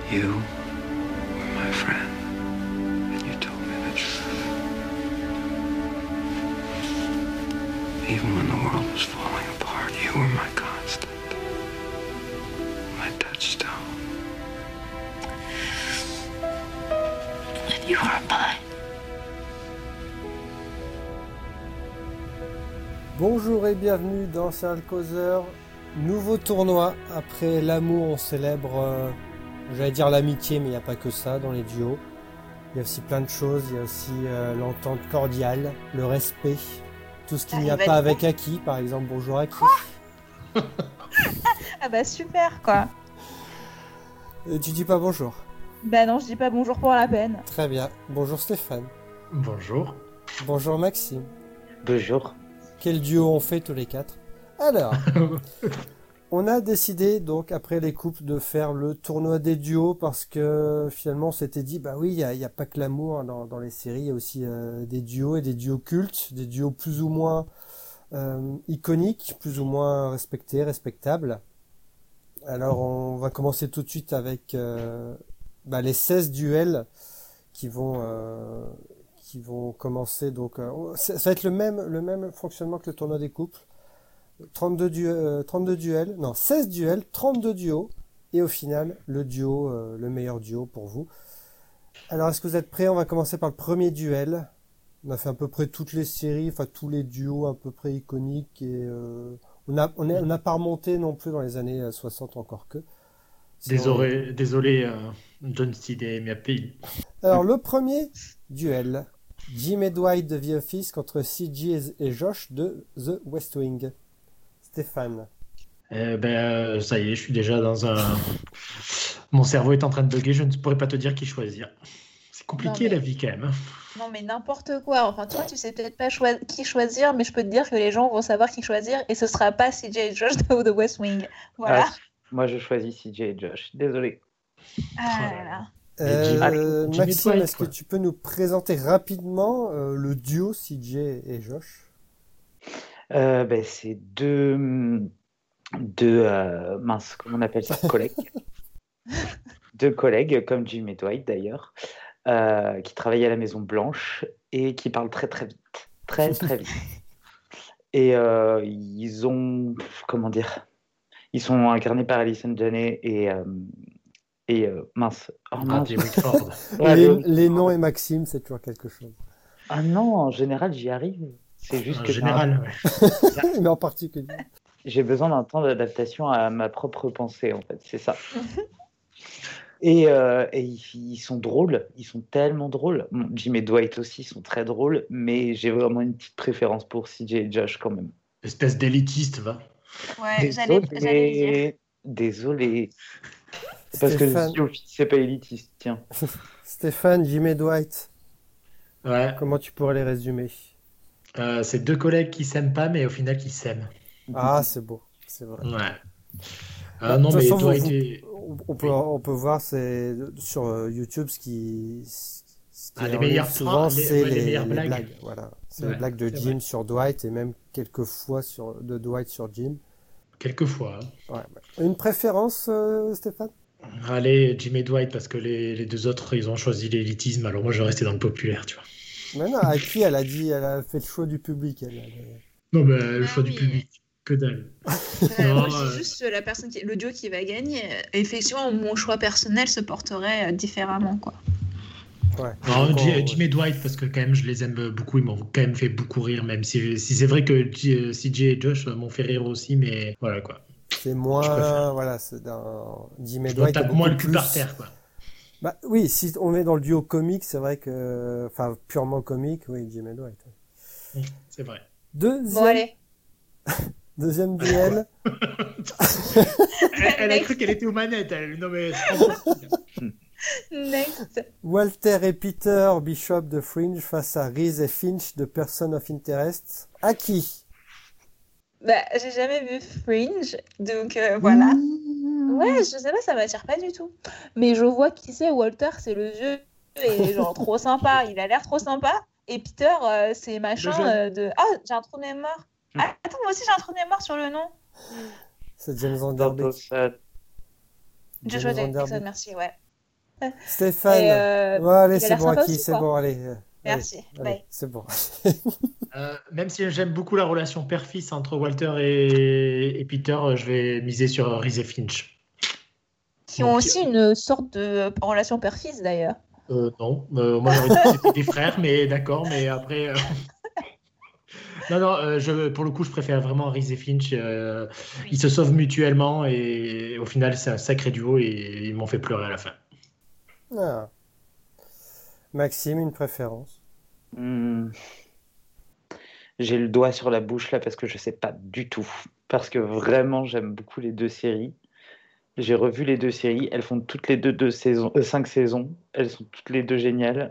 You were my friend, and you told me the truth. Even when the world was falling apart, you were my constant, my touchstone. And you are mine. Bonjour et bienvenue dans Serial Causeur. Nouveau tournoi. Après l'amour, on célèbre, j'allais dire l'amitié, mais il n'y a pas que ça dans les duos. Il y a aussi plein de choses. Il y a aussi l'entente cordiale, le respect. Tout ce qu'il n'y a pas avec Aki, par exemple. Bonjour Aki. Ah bah super quoi. Et tu dis pas bonjour. Bah non, je dis pas bonjour pour la peine. Très bien. Bonjour Stéphane. Bonjour. Bonjour Maxime. Bonjour. Quel duo on fait tous les quatre? Alors, on a décidé donc après les coupes de faire le tournoi des duos parce que finalement on s'était dit bah oui il y a pas que l'amour dans les séries, il y a aussi des duos et des duos cultes, des duos plus ou moins iconiques, plus ou moins respectés, respectables. Alors on va commencer tout de suite avec les 16 duels qui vont commencer donc ça va être le même fonctionnement que le tournoi des couples. 32 duels, non 16 duels, 32 duos et au final le duo, le meilleur duo pour vous. Alors est-ce que vous êtes prêts? On va commencer par le premier duel. On a fait à peu près toutes les séries, enfin tous les duos à peu près iconiques et on n'a pas remonté non plus dans les années 60 encore que. Sinon, Désolé, John Steed et Miapi. Alors le premier duel, Jim et Dwight de The Office contre CJ et Josh de The West Wing. Stéphane. Ça y est, je suis déjà dans un... Mon cerveau est en train de bugger, je ne pourrais pas te dire qui choisir. C'est compliqué la vie quand même. Non mais n'importe quoi, enfin toi tu sais peut-être pas qui choisir, mais je peux te dire que les gens vont savoir qui choisir et ce sera pas CJ et Josh de The West Wing. Voilà. Moi je choisis CJ et Josh, désolé. Ah là là. Maxime, est-ce que tu peux nous présenter rapidement le duo CJ et Josh? C'est deux comment on appelle ça, collègues. Deux collègues, comme Jim et Dwight d'ailleurs, qui travaillent à la Maison Blanche et qui parlent très très vite. Très très vite. Et ils ont, comment dire, ils sont incarnés par Allison Janney et mince. Oh, mince. Whitford. Les noms et Maxime, c'est toujours quelque chose. Ah non, en général j'y arrive. C'est juste que mais en particulier. J'ai besoin d'un temps d'adaptation à ma propre pensée, en fait, c'est ça. Et ils sont drôles, ils sont tellement drôles. Bon, Jim et Dwight aussi sont très drôles, mais j'ai vraiment une petite préférence pour CJ et Josh quand même. Espèce d'élitiste, va. Ouais, j'allais dire. Désolé. Parce Stéphane... que c'est pas élitiste, tiens. Stéphane, Jim et Dwight. Ouais. Comment tu pourrais les résumer? C'est deux collègues qui s'aiment pas, mais au final qui s'aiment. Ah, c'est beau, c'est vrai. Ouais. Non, mais façon, Dwight on peut voir sur YouTube ce qui les meilleures souvent, c'est les meilleures blagues. blagues. Voilà, c'est les blagues de Jim vrai. Sur Dwight et même quelques fois de Dwight sur Jim. Quelquefois. Ouais. Une préférence, Stéphane? Allez, Jim et Dwight, parce que les deux autres, ils ont choisi l'élitisme, alors moi je vais rester dans le populaire, tu vois. Mais non, à qui elle a fait le choix du public. Non, mais le choix du public, que dalle. Moi, c'est juste le duo qui va gagner. Effectivement, mon choix personnel se porterait différemment, quoi. Ouais. Non, Jim et Dwight, parce que quand même, je les aime beaucoup, ils m'ont quand même fait beaucoup rire, même si c'est vrai que CJ et Josh m'ont fait rire aussi, mais voilà, quoi. C'est moins, voilà, c'est dans Jim et Dwight. Je tape moins le cul par terre, quoi. Bah oui, si on est dans le duo comique, c'est vrai que, enfin purement comique, oui, Jim et Dwight. C'est vrai. Deuxième duel. Elle a cru qu'elle était aux manettes. Non mais. Next. Walter et Peter Bishop de Fringe face à Reese et Finch de Person of Interest. À qui? J'ai jamais vu Fringe, donc voilà. Ouais, je sais pas, ça m'attire pas du tout. Mais je vois qui c'est, Walter, c'est le vieux et genre trop sympa, il a l'air trop sympa. Et Peter, c'est machin de... Ah, j'ai un trou de mémoire. Ah, attends, moi aussi j'ai un trou de mémoire sur le nom. C'est James Van Der Beek. Joshua Jackson, merci, ouais. Stéphane. Et, Ouais, allez, il a c'est l'air bon, sympa acquis, aussi, c'est quoi. bon, allez. Merci. Allez, Bye. c'est bon. Même si j'aime beaucoup la relation père-fils entre Walter et Peter, je vais miser sur Reese et Finch. Qui ont aussi une sorte de relation père-fils d'ailleurs. Non, moi j'aurais dit que c'était des frères, mais d'accord, mais après. Non, non, pour le coup, je préfère vraiment Reese et Finch. Ils se sauvent mutuellement et au final, c'est un sacré duo et ils m'ont fait pleurer à la fin. Ah. Maxime, une préférence? Hmm. J'ai le doigt sur la bouche là parce que je sais pas du tout. Parce que vraiment, j'aime beaucoup les deux séries. J'ai revu les deux séries. Elles font toutes les deux 5 saisons. Elles sont toutes les deux géniales.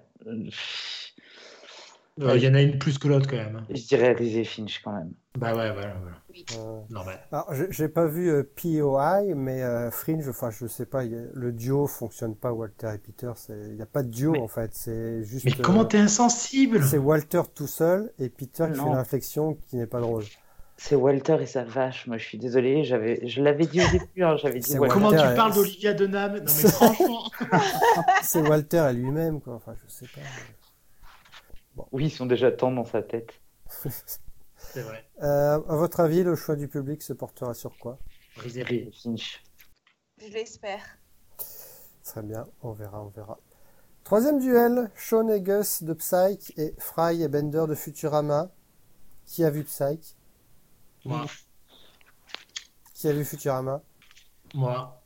Il y en a une plus que l'autre quand même. Je dirais Reese et Finch quand même. Bah ouais, voilà. Euh, Normal. Alors, j'ai pas vu POI, mais Fringe, enfin, je sais pas, le duo fonctionne pas, Walter et Peter. Il n'y a pas de duo, en fait. C'est juste. Mais comment t'es insensible? C'est Walter tout seul et Peter qui fait Non. une réflexion qui n'est pas drôle. C'est Walter et sa vache. Moi, je suis désolé. Je l'avais dit au début. Hein, j'avais dit C'est Walter. Comment tu Walter, parles d'Olivia Dunham? Non mais franchement. C'est Walter à lui-même, quoi. Enfin, je sais pas. Oui, ils sont déjà tant dans sa tête. C'est vrai. À votre avis, le choix du public se portera sur quoi? Reese et Reese Finch. et Finch. Je l'espère. Très bien, on verra. Troisième duel, Sean et Gus de Psych et Fry et Bender de Futurama. Qui a vu Psych? Moi. Qui a vu Futurama? Moi.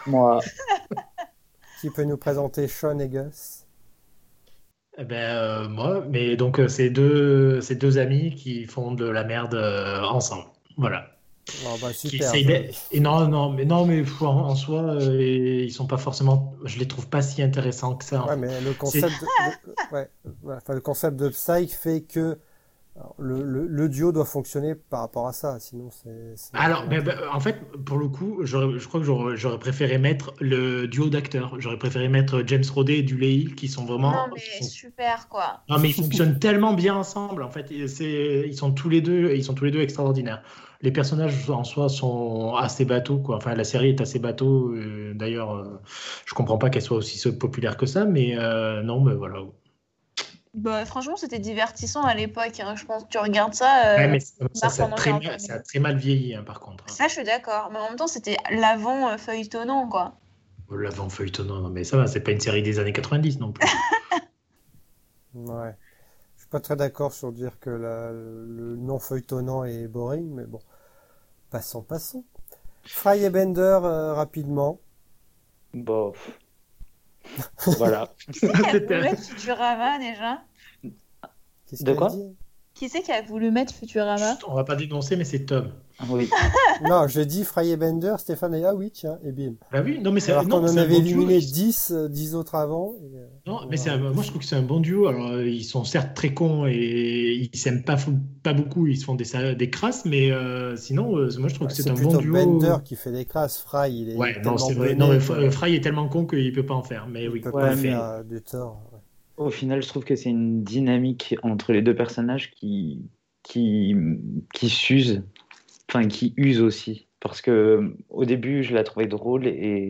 Qui peut nous présenter Sean et Gus? Eh ben, moi, mais donc ces deux amis qui font de la merde ensemble. Voilà. Oh, bah, Qui super. essayent et non, mais en soi, ils sont pas forcément. Je les trouve pas si intéressants que ça. En Ouais, fait. mais le concept le concept de Psych fait que alors, le duo doit fonctionner par rapport à ça, sinon c'est... Alors, en fait, pour le coup, je crois que j'aurais préféré mettre le duo d'acteurs. J'aurais préféré mettre James Roday et Dulé qui sont vraiment. Non, mais super, quoi. Non, mais ils fonctionnent tellement bien ensemble. En fait, ils sont tous les deux extraordinaires. Les personnages en soi sont assez bateaux, quoi. Enfin, la série est assez bateau. D'ailleurs, je comprends pas qu'elle soit aussi populaire que ça, mais non, mais voilà. Bah, franchement, c'était divertissant à l'époque. Hein. Je pense que tu regardes ça. Ouais, mais ça Marc a pendant très 40 mal, ça a minutes. très mal vieilli, hein, par contre. Ça, je suis d'accord. Mais en même temps, c'était l'avant feuilletonnant, quoi. L'avant feuilletonnant, non, mais ça va, c'est pas une série des années 90 non plus. Ouais. Je suis pas très d'accord sur dire que le non feuilletonnant est boring, mais bon. Passons. Fry et Bender, rapidement. Bof. Voilà. Qui c'est qui a voulu mettre Futurama déjà? Qu'est-ce De qu'elle quoi dit? Qui c'est qui a voulu mettre Futurama? Chut, on va pas dénoncer, mais c'est Tom. Oui. Non, je dis Fry et Bender, Stéphane a dit ah oui, tiens, et bim. Bah oui, non, mais c'est Alors non, qu'on en c'est un avait bon duo. éliminé 10 autres avant. Non, mais moi je trouve que c'est un bon duo. Alors ils sont certes très cons et ils s'aiment pas beaucoup, ils se font des crasses, mais sinon moi je trouve que c'est C'est un plutôt bon duo. Bender qui fait des crasses. Fry, il est Ouais, non, tellement c'est vrai. bonnet Non, mais que Fry est tellement con qu'il peut pas en faire. Mais il oui, peut Ouais, pas mais- faire du tort. Ouais. Au final, je trouve que c'est une dynamique entre les deux personnages qui s'usent, enfin qui usent aussi. Parce que au début, je la trouvais drôle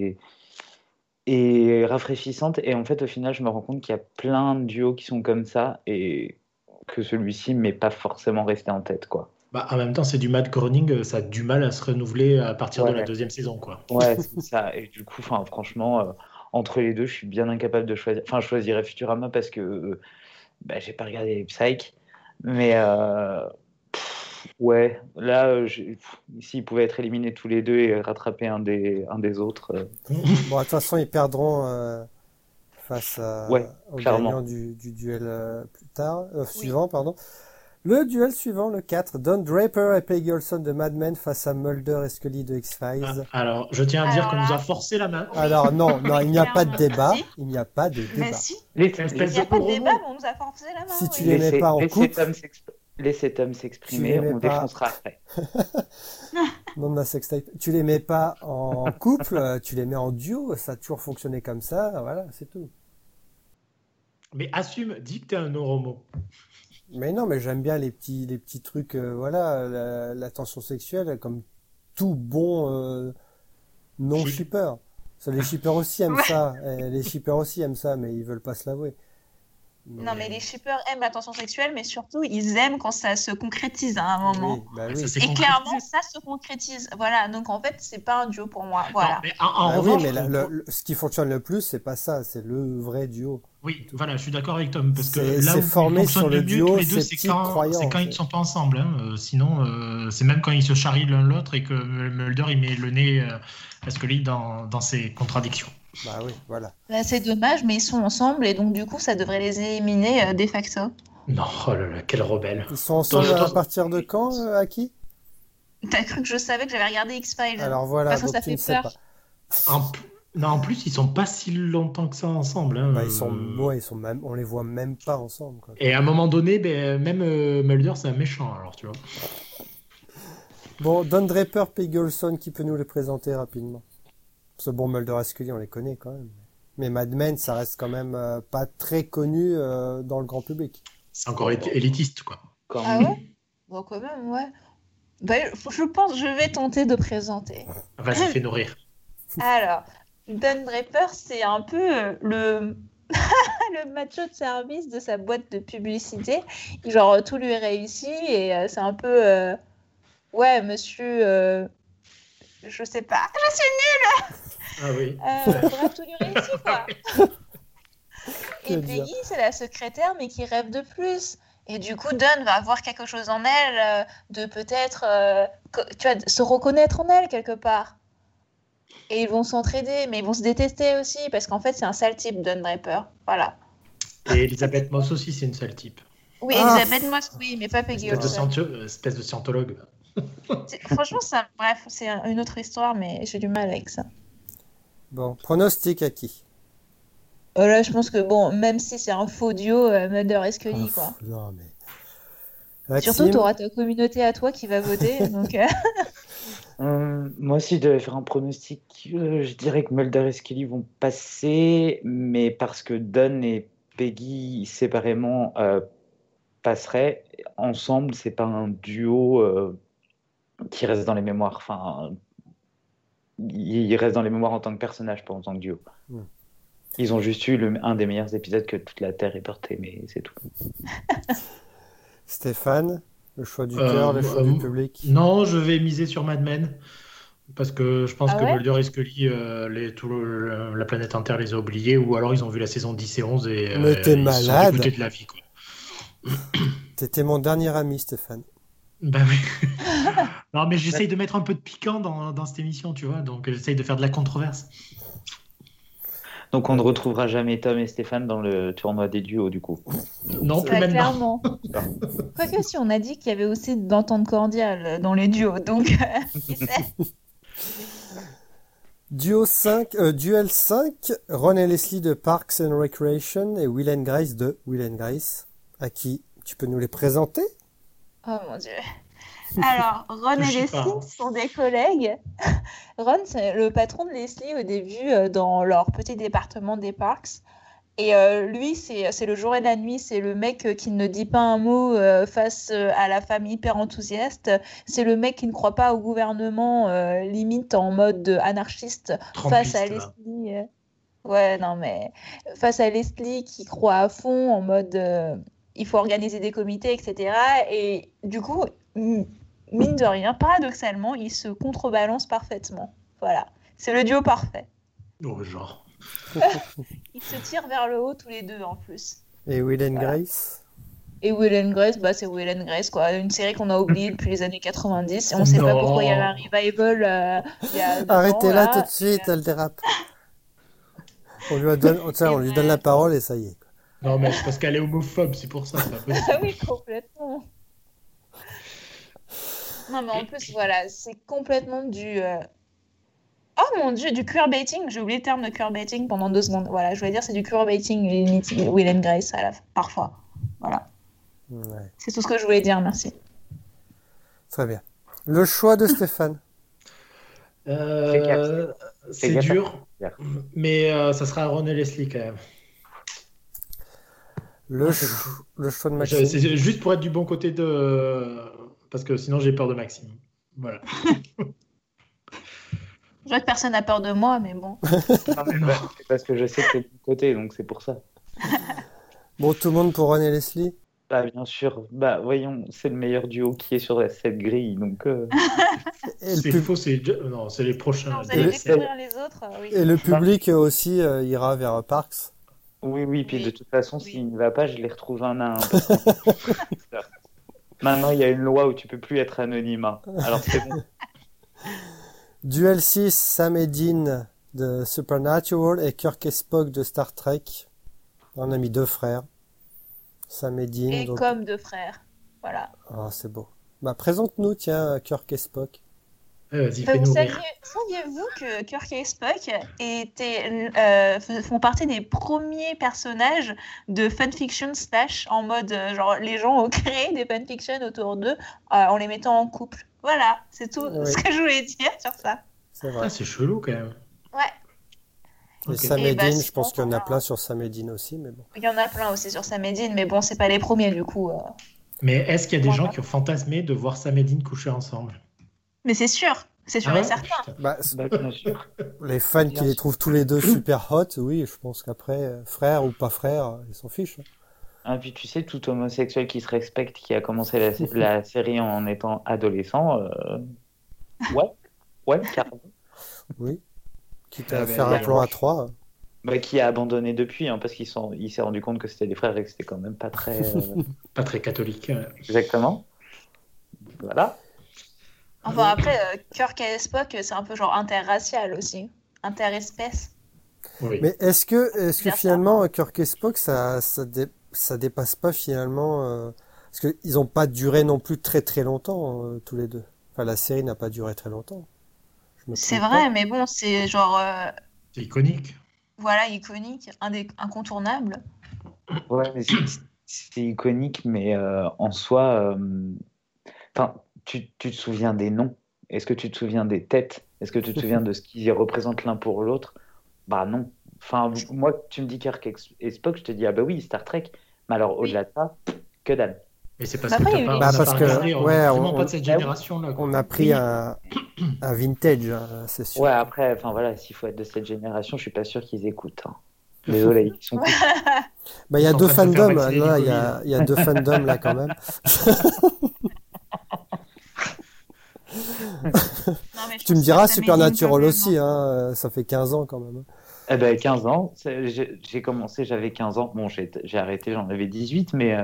et rafraîchissante. Et en fait, au final, je me rends compte qu'il y a plein de duos qui sont comme ça et que celui-ci m'est pas forcément resté en tête, quoi. bah, en même temps, c'est du Matt Groening, ça a du mal à se renouveler à partir de la Ouais. deuxième saison, quoi. Ouais, c'est ça. Et du coup, enfin, franchement, entre les deux, je suis bien incapable de choisir. Enfin, je choisirais Futurama parce que bah, j'ai pas regardé les Psych. Mais ouais, là, s'ils pouvaient être éliminés tous les deux et rattraper un des autres, Bon, de toute façon, ils perdront face Ouais, au clairement. gagnant du duel plus tard, suivant, pardon. Le duel suivant, le 4, Don Draper et Peggy Olson de Mad Men face à Mulder et Scully de X-Files. Alors, je tiens à dire Alors qu'on nous là- a forcé la main. Alors non, il n'y a pas de débat. Si. Il n'y a pas de Mais débat. si, Les- Espèce il n'y a de pas de gros débat, mot. mais on nous a forcé la main. Si tu oui. les mets pas en couple, Laissez Tom s'exprimer, Tu les mets on pas. défoncera après. non, ma sextape, tu les mets pas en couple, tu les mets en duo, ça a toujours fonctionné comme ça, voilà, c'est tout. Mais assume, dis que t'es un neuromo. Mais non, mais j'aime bien les petits trucs, voilà, la tension sexuelle, comme tout bon non Ship. shipper. Les shippers aussi aiment Ouais. ça. Les shippers aussi aiment ça, mais ils veulent pas se l'avouer. Non, mais les shippers aiment l'attention sexuelle, mais surtout, ils aiment quand ça se concrétise à un moment. Oui, bah Ça, oui. c'est Et concrétisé. clairement, ça se concrétise. Voilà, donc en fait, c'est pas un duo pour moi. Voilà. Non, mais en Bah oui, revanche, mais ce qui fonctionne le plus, c'est pas ça, c'est le vrai duo. oui, voilà, je suis d'accord avec Tom, parce que C'est là où ils formé fonctionnent sur le le mieux, duo, tous les deux, ces c'est petits quand croyants, ils sont pas ensemble. Hein. Sinon, c'est même quand ils se charrient l'un l'autre et que Mulder il met le nez à Scully dans ses contradictions. Bah oui, voilà. Là, c'est dommage, mais ils sont ensemble et donc du coup, ça devrait les éliminer de facto. Non, oh là là, quel rebelle. Ils sont ensemble Dans- à partir de quand, Aki? T'as cru que je savais que j'avais regardé X-Files? Alors voilà, Parce que donc ça tu fait ne sais peur. pas. Non, en plus, ils sont pas si longtemps que ça ensemble. Hein. Bah, ils sont même, on les voit même pas ensemble, quoi. Et à un moment donné, même Mulder, c'est un méchant, alors tu vois. Bon, Don Draper, Peggy Olson, qui peut nous les présenter rapidement? Parce que bon, Mulder et Scully, on les connaît quand même. Mais Mad Men, ça reste quand même pas très connu dans le grand public. C'est encore élitiste, quoi. Quand Ah même. ouais? Bon, quand même, ouais. Bah, je pense que je vais tenter de présenter. Vas-y, fais nourrir. Alors, Don Draper, c'est un peu le... le macho de service de sa boîte de publicité. Genre, tout lui est réussi et c'est un peu... Ouais, monsieur... Je sais pas. Je suis Ah oui. bref, tout lui réussit, quoi. Que Et dire. Peggy, c'est la secrétaire, mais qui rêve de plus. Et du coup, Don va avoir quelque chose en elle, de peut-être, tu vois, se reconnaître en elle quelque part. Et ils vont s'entraider, mais ils vont se détester aussi, parce qu'en fait, c'est un sale type, Don Draper. Voilà. Et Elisabeth Moss aussi, c'est une sale type. Oui, Ah. Elisabeth Moss, oui, mais pas Peggy Espèce de scientologue. Franchement, ça, bref, c'est une autre histoire, mais j'ai du mal avec ça. Bon, pronostic, Aki. Là, je pense que, bon, même si c'est un faux duo, Mulder et Scully, quoi. Non, mais... Surtout, Maxime, tu auras ta communauté à toi qui va voter, donc... Moi aussi, je devais faire un pronostic. Je dirais que Mulder et Scully vont passer, mais parce que Don et Peggy séparément passeraient, ensemble, c'est pas un duo qui reste dans les mémoires. Enfin, il reste dans les mémoires en tant que personnage, pas en tant que duo. Mm. Ils ont juste eu un des meilleurs épisodes que toute la Terre ait porté, mais c'est tout. Stéphane, le choix du cœur, le choix du public. Non, je vais miser sur Mad Men. Parce que je pense Ah que ouais Mulder et Scully, la planète entière les a oubliés, ou alors ils ont vu la saison 10 et 11 et Mais t'es ils se sont malade. dégoûtés de la vie, quoi. T'étais mon dernier ami, Stéphane. Bah oui. Non, mais j'essaye de mettre un peu de piquant dans cette émission, tu vois, donc j'essaye de faire de la controverse. Donc on ne retrouvera jamais Tom et Stéphane dans le tournoi des duos, du coup. Non, plus Bah, maintenant. clairement. Quoique si, on a dit qu'il y avait aussi d'entente cordiale dans les duos, donc qui sait. Duel 5, Ron et Leslie de Parks and Recreation et Will and Grace de Will and Grace. À qui tu peux nous les présenter? Oh mon dieu. Alors, Ron Je et sais pas. Leslie sont des collègues. Ron, c'est le patron de Leslie au début dans leur petit département des parcs. Et lui, c'est le jour et la nuit. C'est le mec qui ne dit pas un mot face à la femme hyper enthousiaste. C'est le mec qui ne croit pas au gouvernement, limite en mode anarchiste face à Trumpiste, là. Leslie. Ouais, non, mais face à Leslie qui croit à fond en mode il faut organiser des comités, etc. Et du coup, mine de rien, paradoxalement, ils se contrebalancent parfaitement. Voilà, c'est le duo parfait. Oh, genre. Ils se tirent vers le haut tous les deux en plus. Et Will and Voilà. Grace? Et Will and Grace, bah, c'est Will and Grace, quoi. Une série qu'on a oubliée depuis les années 90. Et on ne sait pas Non. pourquoi il y avait un revival il y a 2 Arrêtez ans, là là. tout de suite, elle dérape. On lui donne la parole et ça y est. Non, mais c'est parce qu'elle est homophobe, c'est pour ça, c'est pas possible. Ah oui, complètement. Non, mais en plus, voilà, c'est complètement du... Oh mon dieu, du queerbaiting. J'ai oublié le terme de queerbaiting pendant 2 secondes. Voilà, je voulais dire c'est du queerbaiting limite Will and Grace parfois. Voilà, Ouais, c'est tout ce que je voulais dire, merci. très bien. Le choix de Stéphane. C'est gaffe. dur, Gaffe. mais ça sera Ron et Leslie quand même. Le choix de Maxime. C'est juste pour être du bon côté de... Parce que sinon j'ai peur de Maxime. Voilà. Je vois que personne n'a peur de moi, mais bon. Non, mais c'est parce que je sais que t'es de mon côté, donc c'est pour ça. Bon, tout le monde pour Ron et Leslie? Bah, bien sûr. Bah, voyons, c'est le meilleur duo qui est sur cette grille, donc... Et le, C'est pub- faux, non, c'est les prochains. Quand vous Et allez le- découvrir les autres, oui. et le public aussi ira vers Parks. Oui, puis de Oui. toute façon, Oui. s'il ne va pas, je les retrouve un à un. Parce que maintenant, il y a une loi où tu peux plus être anonyme. Hein. Alors c'est bon. Duel 6, Sam et Dean de Supernatural et Kirk et Spock de Star Trek. On a mis 2 frères. Sam et Dean. Et Donc... comme deux frères. Voilà. Ah, c'est beau. Bah, présente-nous, tiens, Kirk et Spock. Vas-y, Bah, fais-nous rire. saviez-vous que Kirk et Spock font partie des premiers personnages de fanfiction / en mode genre les gens ont créé des fanfictions autour d'eux en les mettant en couple. Voilà, c'est tout Oui. ce que je voulais dire sur ça. C'est vrai. Ah, c'est chelou quand même. Ouais, Et Ok. Sam Et et bah, Dean, je sinon, pense qu'il y en a voilà. plein sur Sam et Dean aussi, mais bon. il y en a plein aussi sur Sam et Dean, mais bon, c'est pas les premiers du coup. Mais est-ce qu'il y a des Voilà. gens qui ont fantasmé de voir Sam et Dean coucher ensemble? Mais c'est sûr Ah et ouais certain. Putain. Bah, Bah, bien sûr. les fans qui Bien les sûr. trouvent tous les deux super hot, oui, je pense qu'après, frère ou pas frère, ils s'en fichent. Ah, puis tu sais, tout homosexuel qui se respecte, qui a commencé la série en étant adolescent, ouais, carrément. Oui. Quitte Ah à ben, faire un ouais, plan à ouais. 3. Bah, qui a abandonné depuis, hein, parce il s'est rendu compte que c'était des frères et que c'était quand même pas très... Pas très catholique. Exactement. Voilà. Enfin après, Kirk et Spock, c'est un peu genre interracial aussi, interespèce. Oui. Mais est-ce que Bien ça. finalement, Kirk et Spock, ça dépasse pas finalement... parce qu'ils n'ont pas duré non plus très très longtemps, tous les deux. Enfin, la série n'a pas duré très longtemps. Je me C'est trompe vrai, pas. mais bon, c'est genre C'est iconique. voilà, iconique, incontournable. Ouais, mais c'est iconique, mais en soi... Enfin, tu te souviens des noms? Est-ce que tu te souviens des têtes? Est-ce que tu te souviens de ce qu'ils représentent l'un pour l'autre? Bah non. Enfin, moi, tu me dis Kirk et Spock, je te dis, ah bah oui, Star Trek. Mais alors, Oui. au-delà de ça, que dalle. Mais c'est parce Bah que après, t'as il y a eu pas, les- on Bah, n'a parce pas que, regardé. On ouais, est vraiment on- pas de cette génération-là, quoi. On a pris un vintage, hein, c'est sûr. Ouais, après, enfin voilà, s'il faut être de cette génération, je suis pas sûr qu'ils écoutent. Hein. Désolé, ils sont Bah, il y a Ils sont deux en train de se faire fandoms, vacciner là, du il y a deux fandoms, là, quand même. Non, mais je Tu pense me que diras Sam et Supernatural Dean, quand aussi, même, hein, ça fait 15 ans quand même. Eh ben, 15 ans, j'ai commencé, j'avais 15 ans. Bon, j'ai arrêté, j'en avais 18, mais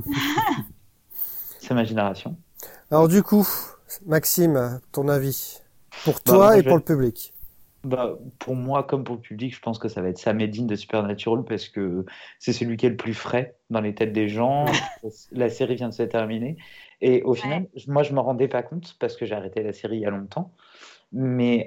c'est ma génération. Alors du coup, Maxime, ton avis pour Bah, toi moi, et pour le public. Bah, pour moi, comme pour le public, je pense que ça va être Sam et Dean de Supernatural parce que c'est celui qui est le plus frais dans les têtes des gens. La série vient de se terminer. Et au final, moi, je ne me rendais pas compte parce que j'ai arrêté la série il y a longtemps. Mais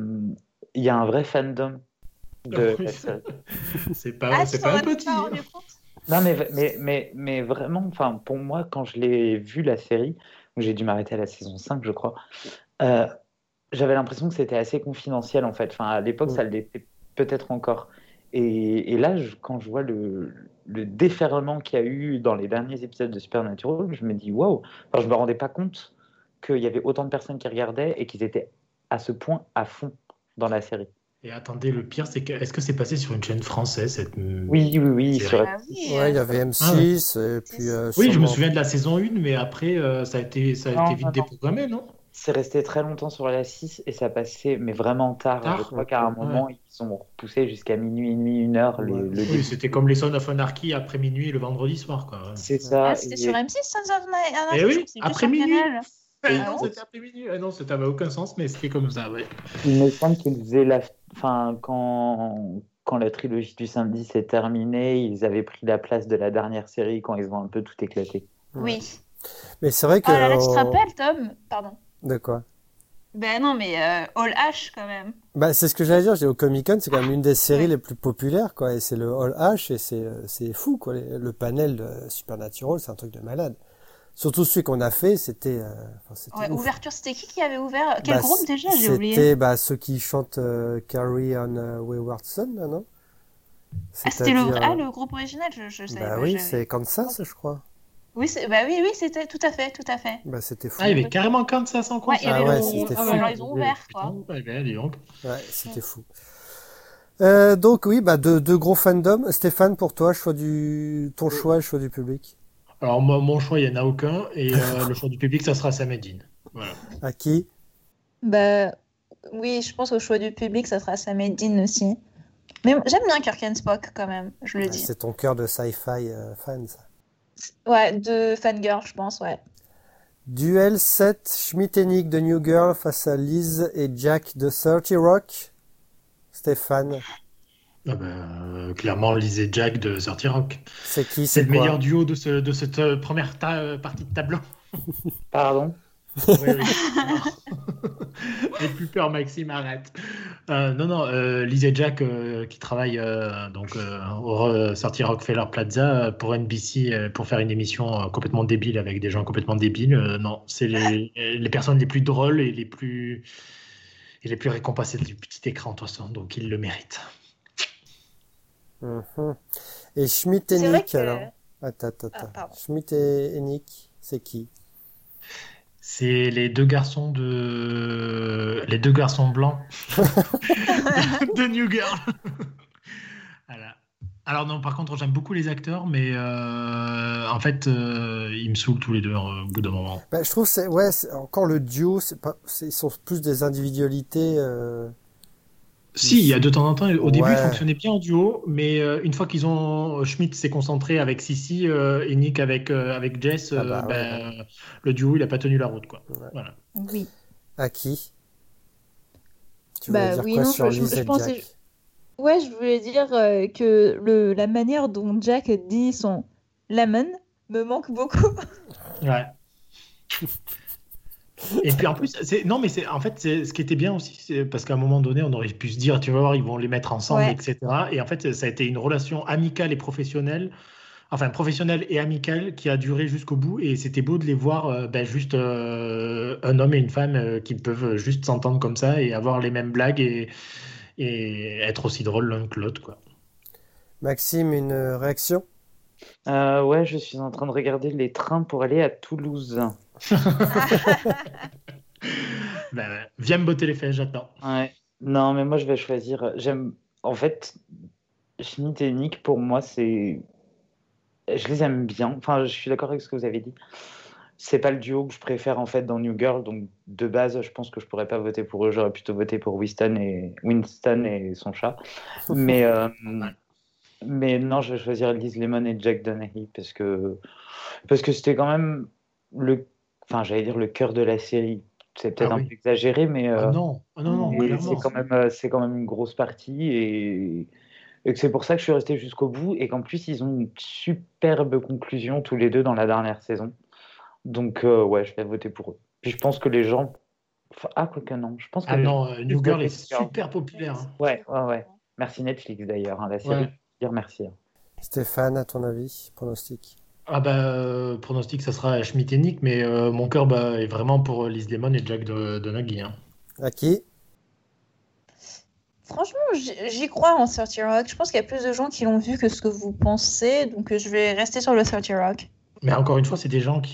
il y a un vrai fandom de la série. C'est Ah, c'est tu pas t'en un as petit. pas rendu compte? Non, mais vraiment, enfin, pour moi, quand je l'ai vu la série, j'ai dû m'arrêter à la saison 5, je crois, euh, j'avais l'impression que c'était assez confidentiel, en fait. Enfin, à l'époque, ça l'était peut-être encore. Et là, quand je vois le déferlement qu'il y a eu dans les derniers épisodes de Supernatural, je me dis, waouh, enfin, je me rendais pas compte qu'il y avait autant de personnes qui regardaient et qu'ils étaient à ce point à fond dans la série. Et attendez, le pire, c'est que est-ce que c'est passé sur une chaîne française cette... Oui, C'est sur Ah oui, Ouais, il y avait M6 et puis Oui, je me sûrement- souviens de la saison 1, mais après, ça a été Non, vite non. déprogrammé, non? C'est resté très longtemps sur la 6 et ça passait, mais vraiment tard. Tard, Je crois qu'à un ouais. moment, ils ont repoussé jusqu'à minuit et demi, 1 heure Ouais. le Oui, début. c'était comme les Sons of Anarchy après minuit le vendredi soir, quoi. C'est ça. Ah, c'était sur M6, Sons of Anarchy, Eh oui, c'est plus après sur minuit. Canal. Non, bon c'était après minuit. Ah non, ça n'avait aucun sens, mais c'était comme ça, ouais. Il me semble qu'ils faisaient enfin, quand la trilogie du samedi s'est terminée, ils avaient pris la place de la dernière série quand ils ont un peu tout éclaté. Oui. Mais c'est vrai que... Oh là là, tu te rappelles, Tom? Pardon. De quoi? Ben non, mais All H quand même. Bah, c'est ce que j'allais dire, j'ai au Comic-Con, c'est quand même une des séries les plus populaires, quoi, et c'est le All H, et c'est fou, quoi. Le panel de Supernatural, c'est un truc de malade. Surtout celui qu'on a fait, c'était Ouais, ouf. ouverture, c'était qui avait ouvert? Quel Bah, groupe déjà? J'ai oublié. C'était ceux qui chantent Carry on Wayward Son, là, non? Ah, c'était le C'est-à-dire, le groupe original, je savais bah pas. oui, j'avais- c'est Kansas, je crois. Oui, oui, c'était tout à fait, tout à fait. Bah, c'était fou. Ah, il y avait carrément Kansas en Ouais, il y avait ouais, le- c'était fou. alors ils ont ouvert, Putain, quoi. ouais, ben, dis donc. Ouais, c'était fou. Donc oui, bah deux gros fandoms. Stéphane, pour toi, ton choix, le choix du public. Alors, moi, mon choix, il n'y en a aucun. Et le choix du public, ça sera Sam Dean. Voilà. À qui? Bah, oui, je pense au choix du public, ça sera Sam et Dean aussi. Mais j'aime bien Kirk and Spock quand même, je le Ouais, dis. c'est ton cœur de sci-fi fan, ça. Ouais, de fangirl, je pense, ouais. Duel 7, Schmidt-Hennig de New Girl face à Liz et Jack de 30 Rock. Stéphane, Ah ben, clairement, Liz et Jack de 30 Rock. c'est qui, C'est c'est le quoi? meilleur duo de cette première partie de tableau. Pardon? Oui, oui. N'aie plus peur, Maxime, arrête. Non, Liz et Jack qui travaillent au 30 Rockefeller Plaza pour NBC pour faire une émission complètement débile avec des gens complètement débiles. Non, c'est les personnes les plus drôles et les plus récompensées du petit écran, de toute façon, donc ils le méritent. Mhm. Et Schmidt C'est et vrai Nick, que- alors. Attends. Ah, pardon. Schmidt et Nick, c'est qui? C'est les deux garçons blancs de New Girl. Voilà. Alors non, par contre, j'aime beaucoup les acteurs, mais en fait, ils me saoulent tous les deux au bout d'un moment. Bah, je trouve c'est encore le duo, ils sont plus des individualités. Si, il y a de temps en temps, au début, Ouais. ils fonctionnaient bien en duo, mais une fois qu'ils ont Schmidt s'est concentré avec Sissi et Nick avec Jess, Ah bah, ouais. le duo, il a pas tenu la route, quoi. Ouais. Voilà. Oui. À qui? Tu Bah voulais dire oui, quoi non, sur je Liz et pensais- Jack? Ouais, je voulais dire que la manière dont Jack dit son lemon me manque beaucoup. Ouais. Et puis en plus, en fait, ce qui était bien aussi, c'est parce qu'à un moment donné, on aurait pu se dire, tu vas voir, ils vont les mettre ensemble, Ouais. etc. Et en fait, ça a été une relation amicale et professionnelle, enfin professionnelle et amicale qui a duré jusqu'au bout. Et c'était beau de les voir, juste un homme et une femme qui peuvent juste s'entendre comme ça et avoir les mêmes blagues et être aussi drôles l'un que l'autre, quoi. Maxime, une réaction? Ouais, je suis en train de regarder les trains pour aller à Toulouse. Viens me botter les fesses, j'attends. Ouais. Non, mais moi, je vais choisir. En fait, Schmidt et Nick, pour moi, je les aime bien. Enfin, je suis d'accord avec ce que vous avez dit. C'est pas le duo que je préfère, en fait, dans New Girl. Donc, de base, je pense que je pourrais pas voter pour eux. J'aurais plutôt voté pour Winston et son chat. Mais, mais non, je vais choisir Liz Lemon et Jack Donaghy parce que c'était quand même j'allais dire le cœur de la série. C'est peut-être Ah un oui. peu exagéré, mais Non, et clairement. c'est quand même une grosse partie et que c'est pour ça que je suis resté jusqu'au bout et qu'en plus ils ont une superbe conclusion tous les deux dans la dernière saison. Donc ouais, je vais voter pour eux. Puis je pense que les gens, quoique non, je pense que Ah les non, gens New Girl est voter pour- super populaire, hein. Ouais. Merci Netflix d'ailleurs, hein, la série. Ouais. Dire merci. Hein. Stéphane, à ton avis, pronostic? Ah pronostic, ça sera Schmidt et Nick, mais mon cœur est vraiment pour Liz Lemon et Jack Donaghy, hein. À qui? Franchement, j'y crois en 30 Rock. Je pense qu'il y a plus de gens qui l'ont vu que ce que vous pensez, donc je vais rester sur le 30 Rock. Mais encore une fois, c'est des gens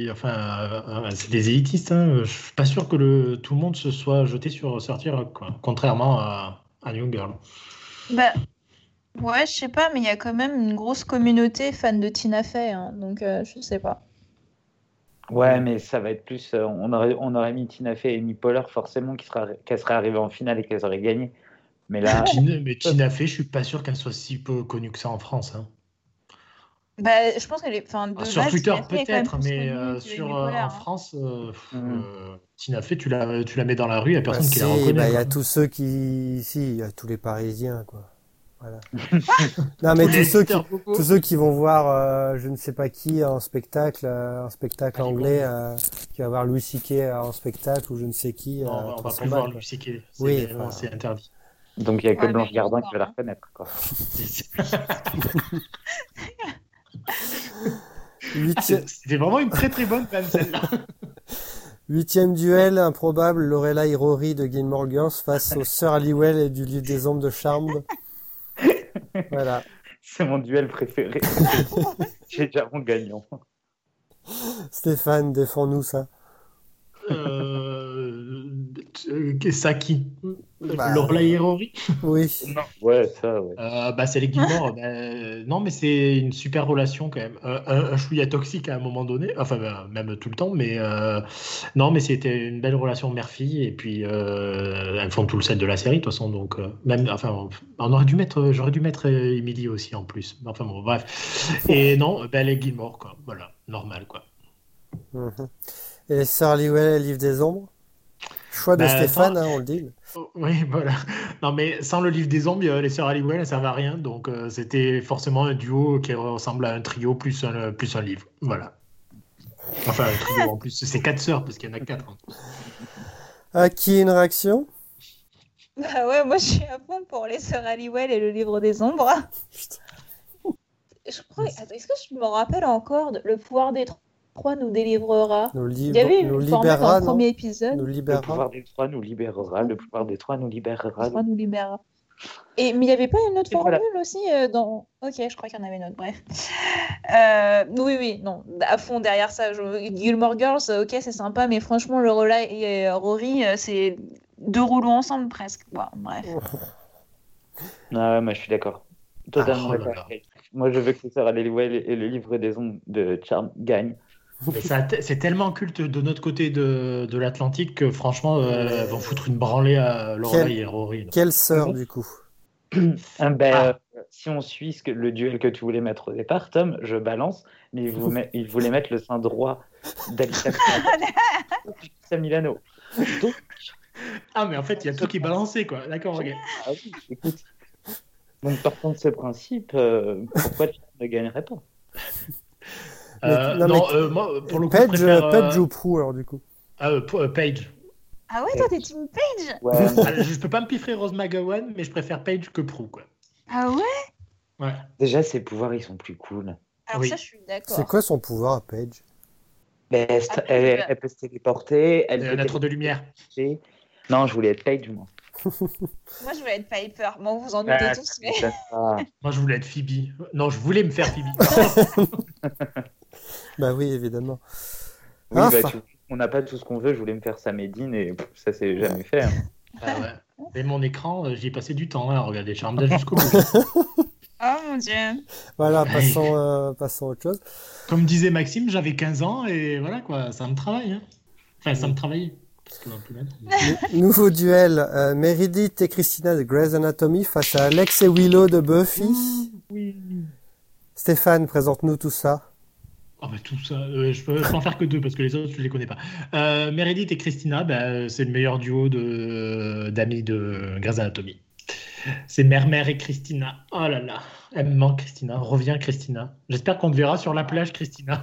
c'est des élitistes, hein. Je suis pas sûr que tout le monde se soit jeté sur 30 Rock, quoi. Contrairement à New Girl. Bah, ouais, je sais pas, mais il y a quand même une grosse communauté fan de Tina Fey, hein, donc je sais pas. Ouais, mais ça va être plus. On aurait mis Tina Fey et Amy Poehler, forcément, qu'elle serait arrivée en finale et qu'elles auraient gagné. Mais là, Tina Fey, je suis pas sûr qu'elle soit si peu connue que ça en France, hein. Bah, je pense qu'elle est. Enfin, de Sur base, Twitter Tina Fey est quand même peut-être, plus mais connue que Amy Poehler, en hein. France, Tina Fey, tu la mets dans la rue, il n'y a personne Bah, qui la si, reconnaît, il y a quoi. tous ceux qui... Si, il y a tous les Parisiens, quoi. Voilà. Non, mais Tous les tous hipsters bobos. ceux qui vont voir je ne sais pas qui en spectacle, un spectacle anglais, qui va voir Louis C.K. En spectacle, ou je ne sais qui. Non, on va 300 plus voir balles, quoi. Louis C.K. Oui, Non, enfin. c'est interdit. donc il n'y a que Ouais, Blanche mais Gardin encore, qui va la hein. reconnaître, quoi. C'était vraiment une très très bonne vanne, celle-là. 8e duel improbable, Lorelai et Rory de Gilmore Girls face aux sœurs Halliwell et du Lieu des Ombres de Charmed. Voilà. C'est mon duel préféré. J'ai déjà mon gagnant. Stéphane, défends-nous ça. Ça qui Bah, Lorelai et Rory. oui. Non, ouais, ça, ouais. C'est les Gilmore. Non, mais c'est une super relation quand même. Un chouïa toxique à un moment donné, enfin même tout le temps, mais non, mais c'était une belle relation mère-fille. Et puis elles font tout le sel de la série de toute façon. Donc même, enfin, j'aurais dû mettre Emily aussi en plus. Enfin bon, bref. Et non, les Gilmore quoi. Voilà, normal quoi. Mhm. Et Sir Halliwell, Livre des Ombres? Choix de Bah, Stéphane, hein, on le dit. Oh, oui, voilà. Non, mais sans le livre des zombies, les sœurs Halliwell, elles servent à rien. Donc, c'était forcément un duo qui ressemble à un trio plus un livre. Voilà. Enfin, un trio en plus. C'est 4 sœurs, parce qu'il y en a 4. À qui une réaction? Bah ouais, moi je suis à fond pour les sœurs Halliwell et le livre des ombres. Je crois. Attends, est-ce que je me rappelle encore le pouvoir des trois nous délivrera? Il y avait Nous une formule dans libérera, le non? premier épisode. Nous Le libérera. pouvoir des trois nous libérera. Le pouvoir des trois nous libérera. Les trois nous libérera. Mais il n'y avait pas une autre Et voilà. formule aussi dans. Ok, je crois qu'il y en avait une autre, bref. Oui, non, à fond derrière ça. Gilmore Girls, ok, c'est sympa, mais franchement, le Lola et Rory, c'est deux rouleaux ensemble presque. Bon, bref. Ah ouais, moi je suis d'accord. Totalement Oh là d'accord. là. Moi je veux que Sarah Halliwell et le livre des ombres de Charm gagnent. Mais c'est tellement culte de notre côté de l'Atlantique que franchement, elles vont foutre une branlée à Lorelai et Rory. Là. Quelle sœur, du coup? Si on suit le duel que tu voulais mettre au départ, Tom, je balance, mais il voulait mettre le sein droit d'Alicia Milano. Donc, Ah, mais en fait, il y a tout qui est balancé, quoi. D'accord, ok. ah oui, écoute. Donc, partant de ce principe, pourquoi tu ne gagnerais pas? Moi, pour le coup, je Paige, préfère... Paige ou Prue, alors, du coup? Paige. Ah ouais, toi, t'es Team Page? Ouais, Je peux pas me piffrer Rose McGowan, mais je préfère Paige que Prue, quoi. Ah ouais? Ouais. déjà, ses pouvoirs, ils sont plus cool. Alors Oui. ça, je suis d'accord. C'est quoi son pouvoir à Paige? Mais elle peut se téléporter, elle peut Être de lumière. téléporter. Non, je voulais être Paige, moi. Moi, je voulais être Piper. Bon, vous en doutez Ah, tous, ça mais... m'étonne pas. Moi, je voulais être Phoebe. Non, je voulais me faire Phoebe. Bah oui, évidemment. Oui, Enfin. on n'a pas tout ce qu'on veut. Je voulais me faire Samédine et ça s'est jamais fait. Hein. Ah ouais. Et mon écran, j'y ai passé du temps à regarder Charmed jusqu'au bout. Oh mon Dieu. Voilà, passons à autre chose. Comme disait Maxime, j'avais 15 ans et voilà quoi, ça me travaille. Hein. Enfin, ça me travaillait. Parce que dans tout le monde, Nouveau duel, Meredith et Christina de Grey's Anatomy face à Alex et Willow de Buffy. Oui. Stéphane, présente-nous tout ça. Oh bah tout ça, je peux en faire que deux parce que les autres je les connais pas. Meredith et Christina, c'est le meilleur duo d'amis de Grey's Anatomy. C'est Mère et Christina. Oh là là, elle me manque Christina. Reviens Christina. J'espère qu'on te verra sur la plage Christina.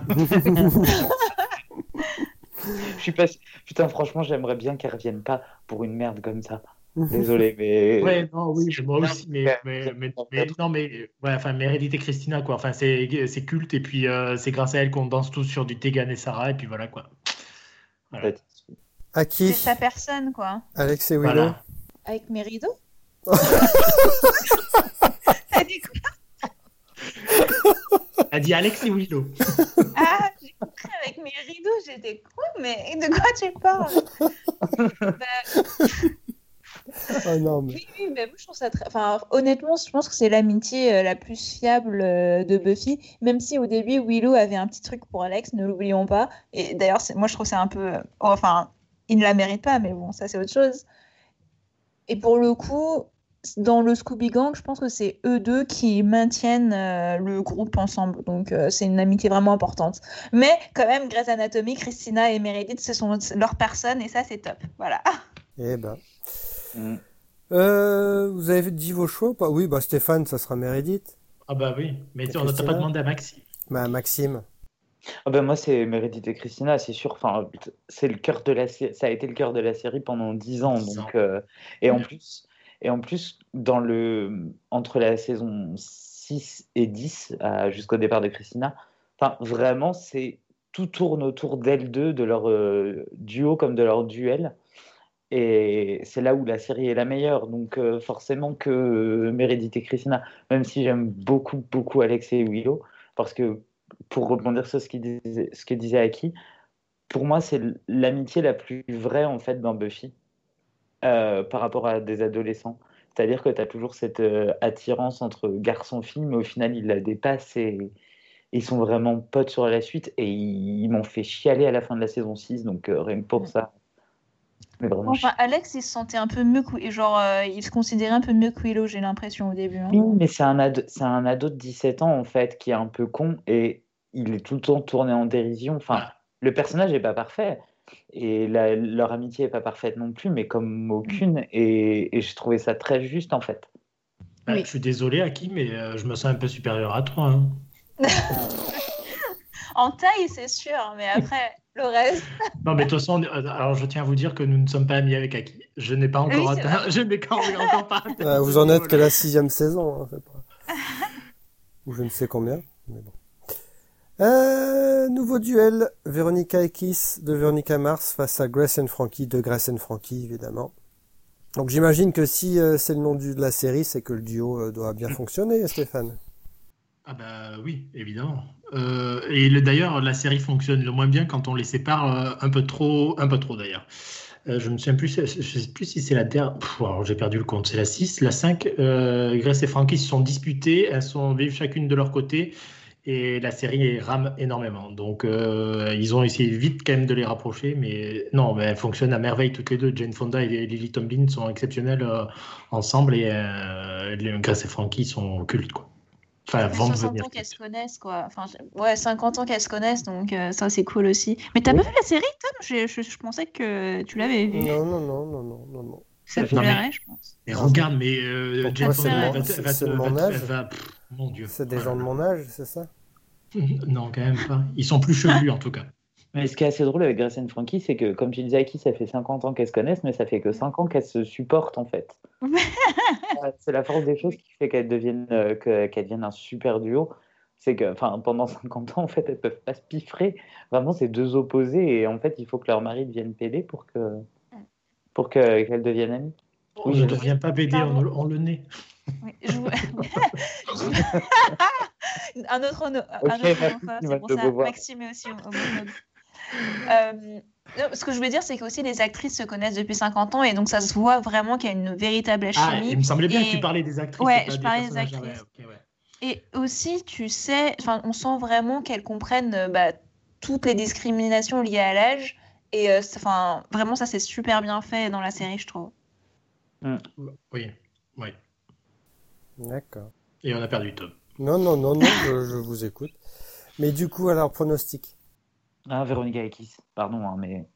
Je suis pas... Putain, franchement, j'aimerais bien qu'elle revienne pas pour une merde comme ça. Désolé, mais. Ouais, non, oui, moi aussi, non, mais ouais, enfin, Meredith et Christina, quoi. Enfin, c'est culte, et puis c'est grâce à elle qu'on danse tous sur du Tegan et Sarah, et puis voilà, quoi. Voilà. À qui? C'est sa personne, quoi. Alex et Willow. Voilà. Avec mes rideaux. T'as dit quoi? Elle dit Alex et Willow. Ah, j'ai compris avec mes rideaux, j'étais quoi? Mais de quoi tu parles? Oh non, mais... Oui, mais moi, je trouve ça très... Enfin, honnêtement, je pense que c'est l'amitié la plus fiable de Buffy, même si au début, Willow avait un petit truc pour Alex, ne l'oublions pas. Et d'ailleurs, moi, je trouve c'est un peu... Enfin, il ne la mérite pas, mais bon, ça, c'est autre chose. Et pour le coup, dans le Scooby Gang, je pense que c'est eux deux qui maintiennent le groupe ensemble. Donc, c'est une amitié vraiment importante. Mais quand même, Grey's Anatomy, Christina et Meredith, ce sont leurs personnes, et ça, c'est top. Voilà. Eh ben... vous avez dit vos choix ou pas? Oui, bah Stéphane, ça sera Meredith. Ah bah oui, mais Et on t'a Christina? pas demandé à Maxime. Bah Maxime. Ah ben moi, c'est Meredith et Christina, c'est sûr. Enfin, c'est le cœur de la série. Ça a été le cœur de la série pendant 10 ans. 10 Donc, ans. et en plus, entre la saison 6 et 10 jusqu'au départ de Christina, enfin, vraiment, tout tourne autour d'elles deux, de leur duo comme de leur duel. Et c'est là où la série est la meilleure. Donc, forcément que Meredith et Christina, même si j'aime beaucoup, beaucoup Alex et Willow, parce que pour rebondir sur ce que disait Aki, pour moi, c'est l'amitié la plus vraie, en fait, dans Buffy, par rapport à des adolescents. C'est-à-dire que tu as toujours cette attirance entre garçons-filles, mais au final, ils la dépassent et ils sont vraiment potes sur la suite. Et ils m'ont fait chialer à la fin de la saison 6, donc rien que pour ça. Mais vraiment, Enfin, Alex, il se sentait un peu mieux, genre, il se considérait un peu mieux que Willow, j'ai l'impression au début. Hein. oui, mais c'est un ado de 17 ans, en fait, qui est un peu con et il est tout le temps tourné en dérision. Enfin, le personnage n'est pas parfait et leur amitié n'est pas parfaite non plus, mais comme aucune. Et j'ai trouvé ça très juste, en fait. Je suis désolé, Aki, mais je me sens un peu supérieur à toi. Hein. En taille, c'est sûr, mais après, le reste. Non, mais de toute façon, alors je tiens à vous dire que nous ne sommes pas amis avec Aki. Je n'ai pas encore atteint. Je n'ai encore pas atteint. Vous en êtes que la 6e saison, hein, c'est pas... ou je ne sais combien. Mais bon. Nouveau duel, Veronica et Kiss de Veronica Mars face à Grace and Frankie de Grace and Frankie, évidemment. Donc j'imagine que si c'est le nom de la série, c'est que le duo doit bien fonctionner, Stéphane. Ah bah oui, évidemment. Et d'ailleurs, la série fonctionne le moins bien quand on les sépare un peu trop d'ailleurs. Je ne sais plus si c'est la dernière. Alors j'ai perdu le compte. C'est la 6, la 5. Grace et Frankie se sont disputées. Elles vivent chacune de leur côté. Et la série rame énormément. Donc ils ont essayé vite quand même de les rapprocher. Mais non, mais elles fonctionnent à merveille toutes les deux. Jane Fonda et Lily Tomlin sont exceptionnelles ensemble. Et Grace et Frankie sont cultes, quoi. Enfin, 60 ans qu'elles se connaissent, quoi. Enfin, 50 ans qu'elles se connaissent, donc ça, c'est cool aussi. Mais t'as pas vu la série, Tom? Je pensais que tu l'avais vu. Non. Ça te plairait, je pense. Mais regarde, mais Jane Fonda, c'est de mon âge. Mon Dieu. C'est des gens de mon âge, c'est ça? Non, quand même pas. Ils sont plus chevelus, en tout cas. Mais ce qui est assez drôle avec Grace and Frankie, c'est que, comme tu disais, Aki, ça fait 50 ans qu'elles se connaissent, mais ça fait que 5 ans qu'elles se supportent, en fait. C'est la force des choses qui fait qu'elles deviennent un super duo. C'est que, pendant 50 ans, en fait, elles peuvent pas se piffrer. Vraiment, c'est deux opposés, et en fait, il faut que leur mari devienne PD pour qu'elles deviennent amies. Oui, je ne deviens pas BD, on le nez. Oui, un autre nom, c'est pour ça. Maxime est aussi homophobe. Ce que je voulais dire, c'est qu'aussi les actrices se connaissent depuis 50 ans et donc ça se voit vraiment qu'il y a une véritable chimie. Il me semblait bien que tu parlais des actrices. Ouais, je parlais des actrices. Et aussi, tu sais, on sent vraiment qu'elles comprennent toutes les discriminations liées à l'âge et vraiment ça c'est super bien fait dans la série, je trouve. Oui. D'accord. Et on a perdu Tom. Non, je vous écoute. Mais du coup, alors, pronostic. Véronica et Kiss, pardon, hein, mais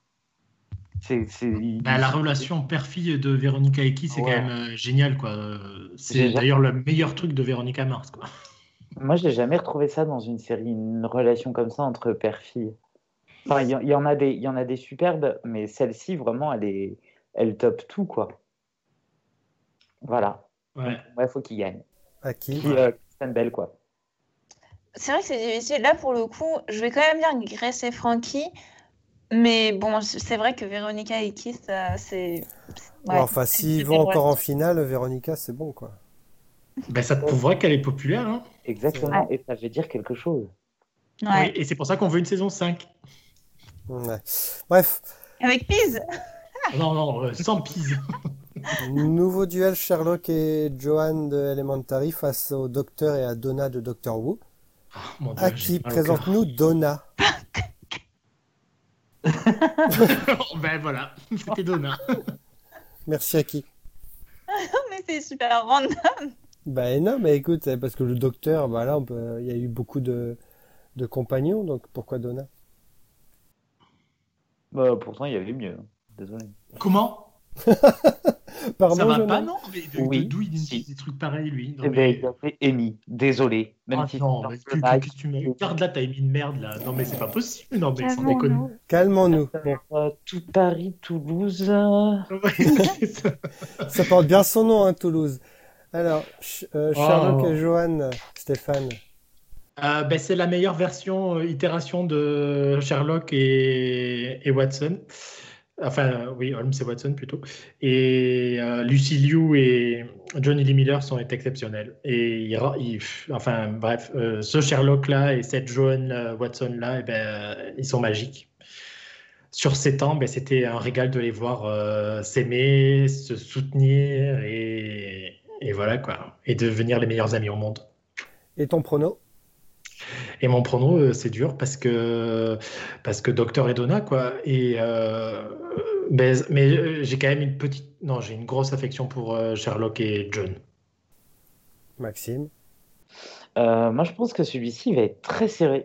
la relation père-fille de Véronica et Kiss, c'est quand même génial, quoi. C'est d'ailleurs le meilleur truc de Veronica Mars, quoi. Moi, je n'ai jamais retrouvé ça dans une série, une relation comme ça entre père-fille. Enfin, il y en a des superbes, mais celle-ci, vraiment, elle top tout, quoi. Voilà. Ouais. Il faut qu'il gagne. À qui? Kristen Bell, quoi. C'est vrai que c'est difficile. Là, pour le coup, je vais quand même dire Grace et Frankie. Mais bon, c'est vrai que Véronica et Kiss, c'est... Ouais, enfin, s'ils vont encore en finale, Véronica, c'est bon, quoi. Ça te prouverait qu'elle est populaire, hein. Exactement, et ça veut dire quelque chose. Ouais. Oui, et c'est pour ça qu'on veut une saison 5. Ouais. Bref. Avec Piz. Non, sans Piz. Nouveau duel Sherlock et Joanne de Elementary face au Docteur et à Donna de Doctor Who. Mon Dieu, Aki, présente-nous Donna. Voilà, c'était Donna. Merci Aki. Mais c'est super random. Non, mais écoute, parce que le Docteur, là, il y a eu beaucoup de compagnons, donc pourquoi Donna? Pourtant, il y avait mieux. Désolé. Comment? Pardon, ça va pas, non? Oui, d'où il dit des trucs pareils, lui? Il a fait Amy. Désolé. Même si non, mais qu'est-ce que tu me regardes là? T'as mis une merde là. Non, mais c'est pas possible. Non, mais sans déconner. Calmons-nous. Bon. Tout Paris, Toulouse. Ça porte bien son nom, hein, Toulouse. Alors, Sherlock et Joanne, Stéphane. C'est la meilleure version, itération de Sherlock et Watson. Enfin, oui, Holmes et Watson plutôt. Et Lucy Liu et Johnny Lee Miller sont exceptionnels. Et enfin, bref, ce Sherlock-là et cette Joan Watson-là, eh ben, ils sont magiques. Sur 7 ans, ben, c'était un régal de les voir s'aimer, se soutenir et voilà quoi. Et devenir les meilleurs amis au monde. Et ton prono? Et mon prono, c'est dur parce que Docteur et Donna, quoi. Et, mais j'ai quand même j'ai une grosse affection pour Sherlock et John. Maxime? Moi, je pense que celui-ci va être très serré.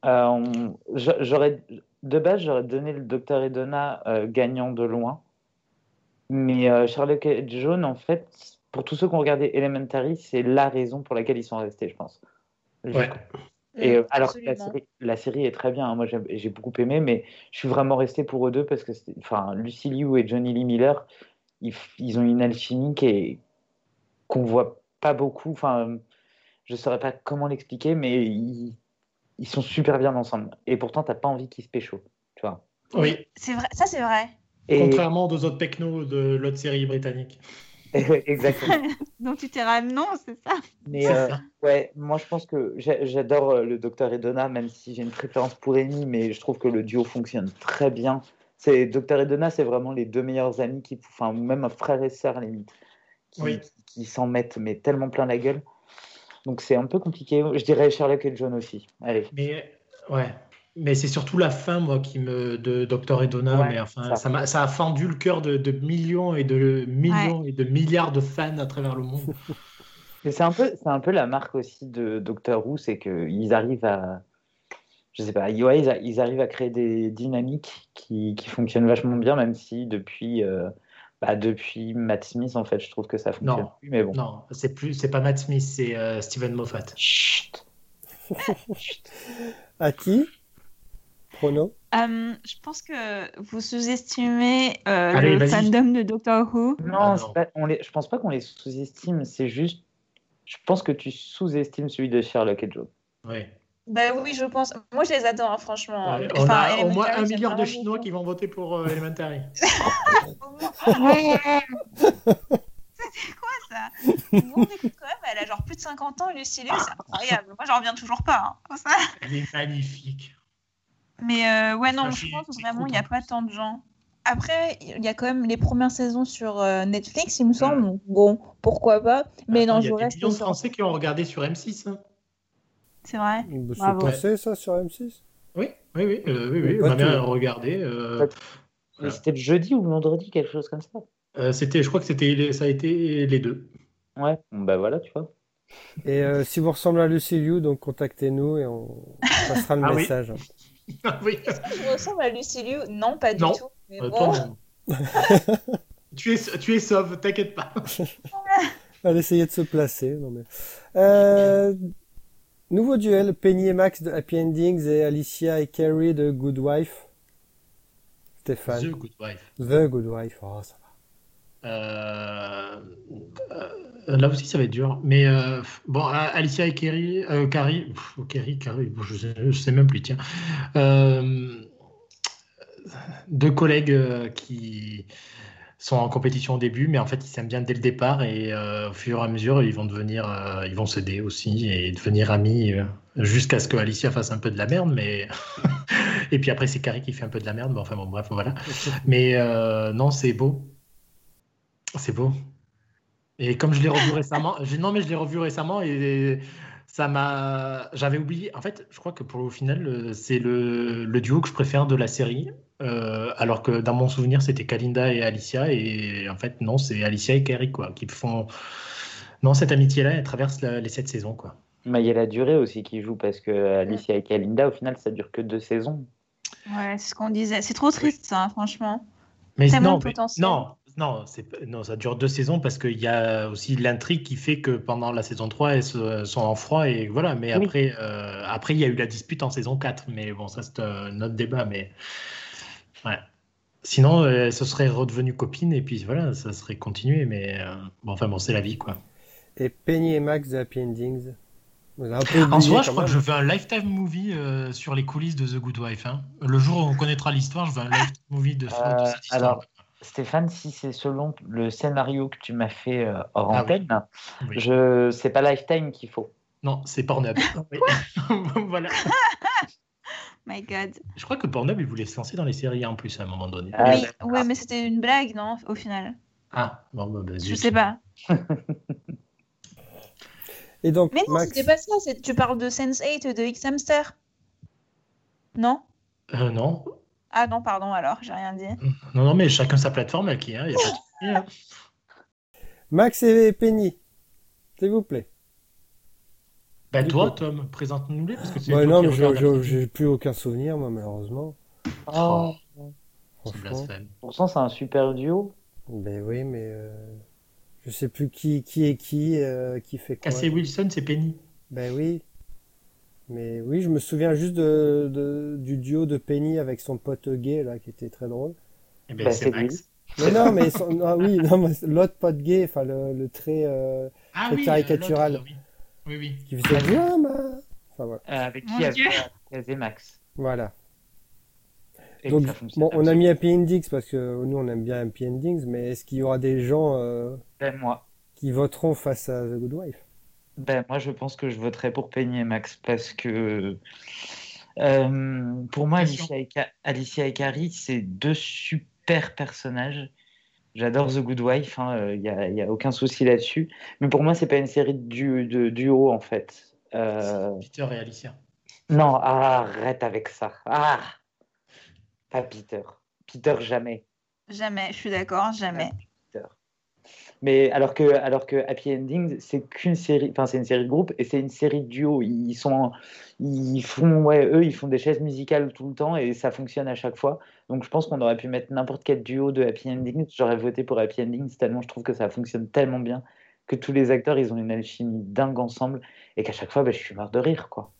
De base, j'aurais donné le Docteur et Donna gagnant de loin. Mais Sherlock et John, en fait, pour tous ceux qui ont regardé Elementary, c'est la raison pour laquelle ils sont restés, je pense. Ouais. Et alors, Absolument. la série est très bien, hein. Moi, j'ai beaucoup aimé, mais je suis vraiment resté pour eux deux parce que Lucy Liu et Johnny Lee Miller, ils ont une alchimie qu'on voit pas beaucoup. Enfin, je saurais pas comment l'expliquer, mais ils sont super bien ensemble. Et pourtant, t'as pas envie qu'ils se pécho, tu vois. Oui, C'est vrai, ça c'est vrai. Et contrairement aux autres pecnos de l'autre série britannique. exactement. Donc tu t'es non, c'est ça. Mais C'est ça. ouais, moi je pense que j'adore le Docteur et Donna, même si j'ai une préférence pour Amy, mais je trouve que le duo fonctionne très bien. Docteur et Donna, c'est vraiment les deux meilleurs amis enfin même un frère et sœur limite, Oui. qui s'en mettent mais tellement plein la gueule. Donc c'est un peu compliqué. Je dirais Sherlock et John aussi. Allez. Mais ouais. Mais c'est surtout la fin, moi, de Docteur et Donna. Ouais, Mais enfin, ça. ça a fendu le cœur de millions et de millions et de milliards de fans à travers le monde. Mais c'est un peu la marque aussi de Doctor Who, c'est qu'ils arrivent à, je sais pas, ouais, ils arrivent à créer des dynamiques qui fonctionnent vachement bien, même si depuis Matt Smith, en fait, je trouve que ça fonctionne Non, plus, mais bon. non, c'est pas Matt Smith, c'est Steven Moffat. Chut. À qui? Prono? Je pense que vous sous-estimez Allez, le vas-y. fandom de Doctor Who. Non, non. je pense pas qu'on les sous-estime, c'est juste, je pense que tu sous-estimes celui de Sherlock et Joe. Oui. Bah oui, je pense. Moi, je les adore, hein, franchement. Ouais, Enfin, on a au moins Elementary, 1 j'aime milliard de vraiment Chinois beaucoup. qui vont voter pour Elementary. C'était quoi ça? Vous vous rendez compte quand même, elle a genre plus de 50 ans, Lucy Liu, c'est incroyable. Moi, j'en reviens toujours pas. Hein, ça. Elle est magnifique. Mais ouais, non, Ça, je pense c'est vraiment, il croûte n'y a en pas plus. tant de gens. Après, il y a quand même les premières saisons sur Netflix, il me semble. Mm. Donc, bon, pourquoi pas. Mais Attends, non, il y je a des reste millions de sur. Français qui ont regardé sur M6. Hein. C'est vrai. C'est Bravo. passé ça sur M6? Oui. Ou On pas a bien tout. regardé. Mais Voilà. c'était le jeudi ou le vendredi, quelque chose comme ça. Je crois que ça a été les deux. Ouais, bon, bah voilà, tu vois. Et si vous ressemblez à Lucy Liu, donc contactez-nous et on passera le Ah oui. message. Ah oui. Est-ce que je ressemble à Lucy Liu? Non, pas du Non. tout. Mais Toi, bon. non. Tu es sauve, t'inquiète pas. Elle essayait de se placer. Non mais... nouveau duel, Penny et Max de Happy Endings et Alicia et Carrie de Good Wife. Stéphane. The Good Wife. The Good Wife. Oh, ça va. Là aussi, ça va être dur. Mais bon, Alicia et Carrie, bon, je sais même plus, tiens. Deux collègues qui sont en compétition au début, mais en fait, ils s'aiment bien dès le départ et au fur et à mesure, ils vont s'aider aussi et devenir amis jusqu'à ce que Alicia fasse un peu de la merde, mais et puis après, c'est Carrie qui fait un peu de la merde. Bon, enfin bon, bref, voilà. Mais non, c'est beau. C'est beau. Et comme je l'ai revu récemment, je l'ai revu récemment et j'avais oublié. En fait, je crois que au final, c'est le duo que je préfère de la série. Alors que dans mon souvenir, c'était Kalinda et Alicia. Et en fait, non, c'est Alicia et Carrie, quoi, qui font. Non, cette amitié-là, elle traverse les 7 saisons, quoi. Mais il y a la durée aussi qui joue parce que Alicia et Kalinda, au final, ça dure que 2 saisons. Ouais, c'est ce qu'on disait. C'est trop triste, ça, franchement. Mais Tellement non, de potentiel. non, ça dure 2 saisons parce qu'il y a aussi l'intrigue qui fait que pendant la saison 3, elles sont en froid et voilà. Mais Oui. après, il y a eu la dispute en saison 4. Mais bon, ça, c'est un autre débat. Mais ouais. Sinon, ce serait redevenu copine et puis voilà, ça serait continué. Mais bon, enfin bon, c'est la vie, quoi. Et Penny et Max de Happy Endings. On a un peu En oublié soi, je quand crois que même. je fais un lifetime movie sur les coulisses de The Good Wife. Hein. Le jour où on connaîtra l'histoire, je veux un lifetime movie de cette histoire. Alors, Stéphane, si c'est selon le scénario que tu m'as fait hors Ah oui. antenne, Oui. c'est pas Lifetime qu'il faut. Non, c'est Pornhub. Oui. Voilà. My God. Je crois que Pornhub, il voulait se lancer dans les séries en plus à un moment donné. Ah, Oui, d'accord. ouais, mais c'était une blague, non, au final. Ah, bon, bah, Je zut. sais pas. Et donc, Mais non, Max, c'était pas ça. Tu parles de Sense8 de X-Hamster. Non? Non. Ah non, pardon, alors, j'ai rien dit. Non, mais chacun sa plateforme, qui, hein, y a pas de souci, hein. Max et Penny, s'il vous plaît. Ben Du toi, coup. Tom, présente-nous-les, parce que c'est Ouais, toi non, qui mais regarde la vidéo. j'ai plus aucun souvenir, moi, malheureusement. Oh, C'est Franchement. blasphème. pourtant, c'est un super duo. Ben oui, mais je sais plus qui est qui fait quoi. Cassie Wilson, c'est Penny. Ben oui. Mais oui, je me souviens juste du duo de Penny avec son pote gay, là, qui était très drôle. Eh ben, Bah, c'est c'est Max. Mais non, mais oui, non, mais l'autre pote gay, enfin, le très, Ah très oui, caricatural, l'autre, oui. Oui. qui faisait drama. Enfin, voilà. Avec Mon qui avait Dieu. casé Max. Voilà. Et Donc, ça fonctionne bon, on a absolument. mis Happy Endings parce que nous, on aime bien Happy Endings, mais est-ce qu'il y aura des gens Ben, moi. qui voteront face à The Good Wife? Ben, moi, je pense que je voterai pour Penny et Max parce que pour moi, Question. Alicia et Carrie, c'est deux super personnages. J'adore The Good Wife, il y a aucun souci là-dessus. Mais pour moi, c'est pas une série de duo en fait. Peter et Alicia. Non, arrête avec ça. Ah, pas Peter. Peter jamais. Jamais, je suis d'accord, jamais. Peter. Mais alors que Happy Endings, c'est qu'une série, enfin c'est une série de groupe et c'est une série de duo. Ils font des chaises musicales tout le temps et ça fonctionne à chaque fois. Donc je pense qu'on aurait pu mettre n'importe quel duo de Happy Endings. J'aurais voté pour Happy Endings tellement je trouve que ça fonctionne tellement bien que tous les acteurs ils ont une alchimie dingue ensemble et qu'à chaque fois je suis mort de rire quoi.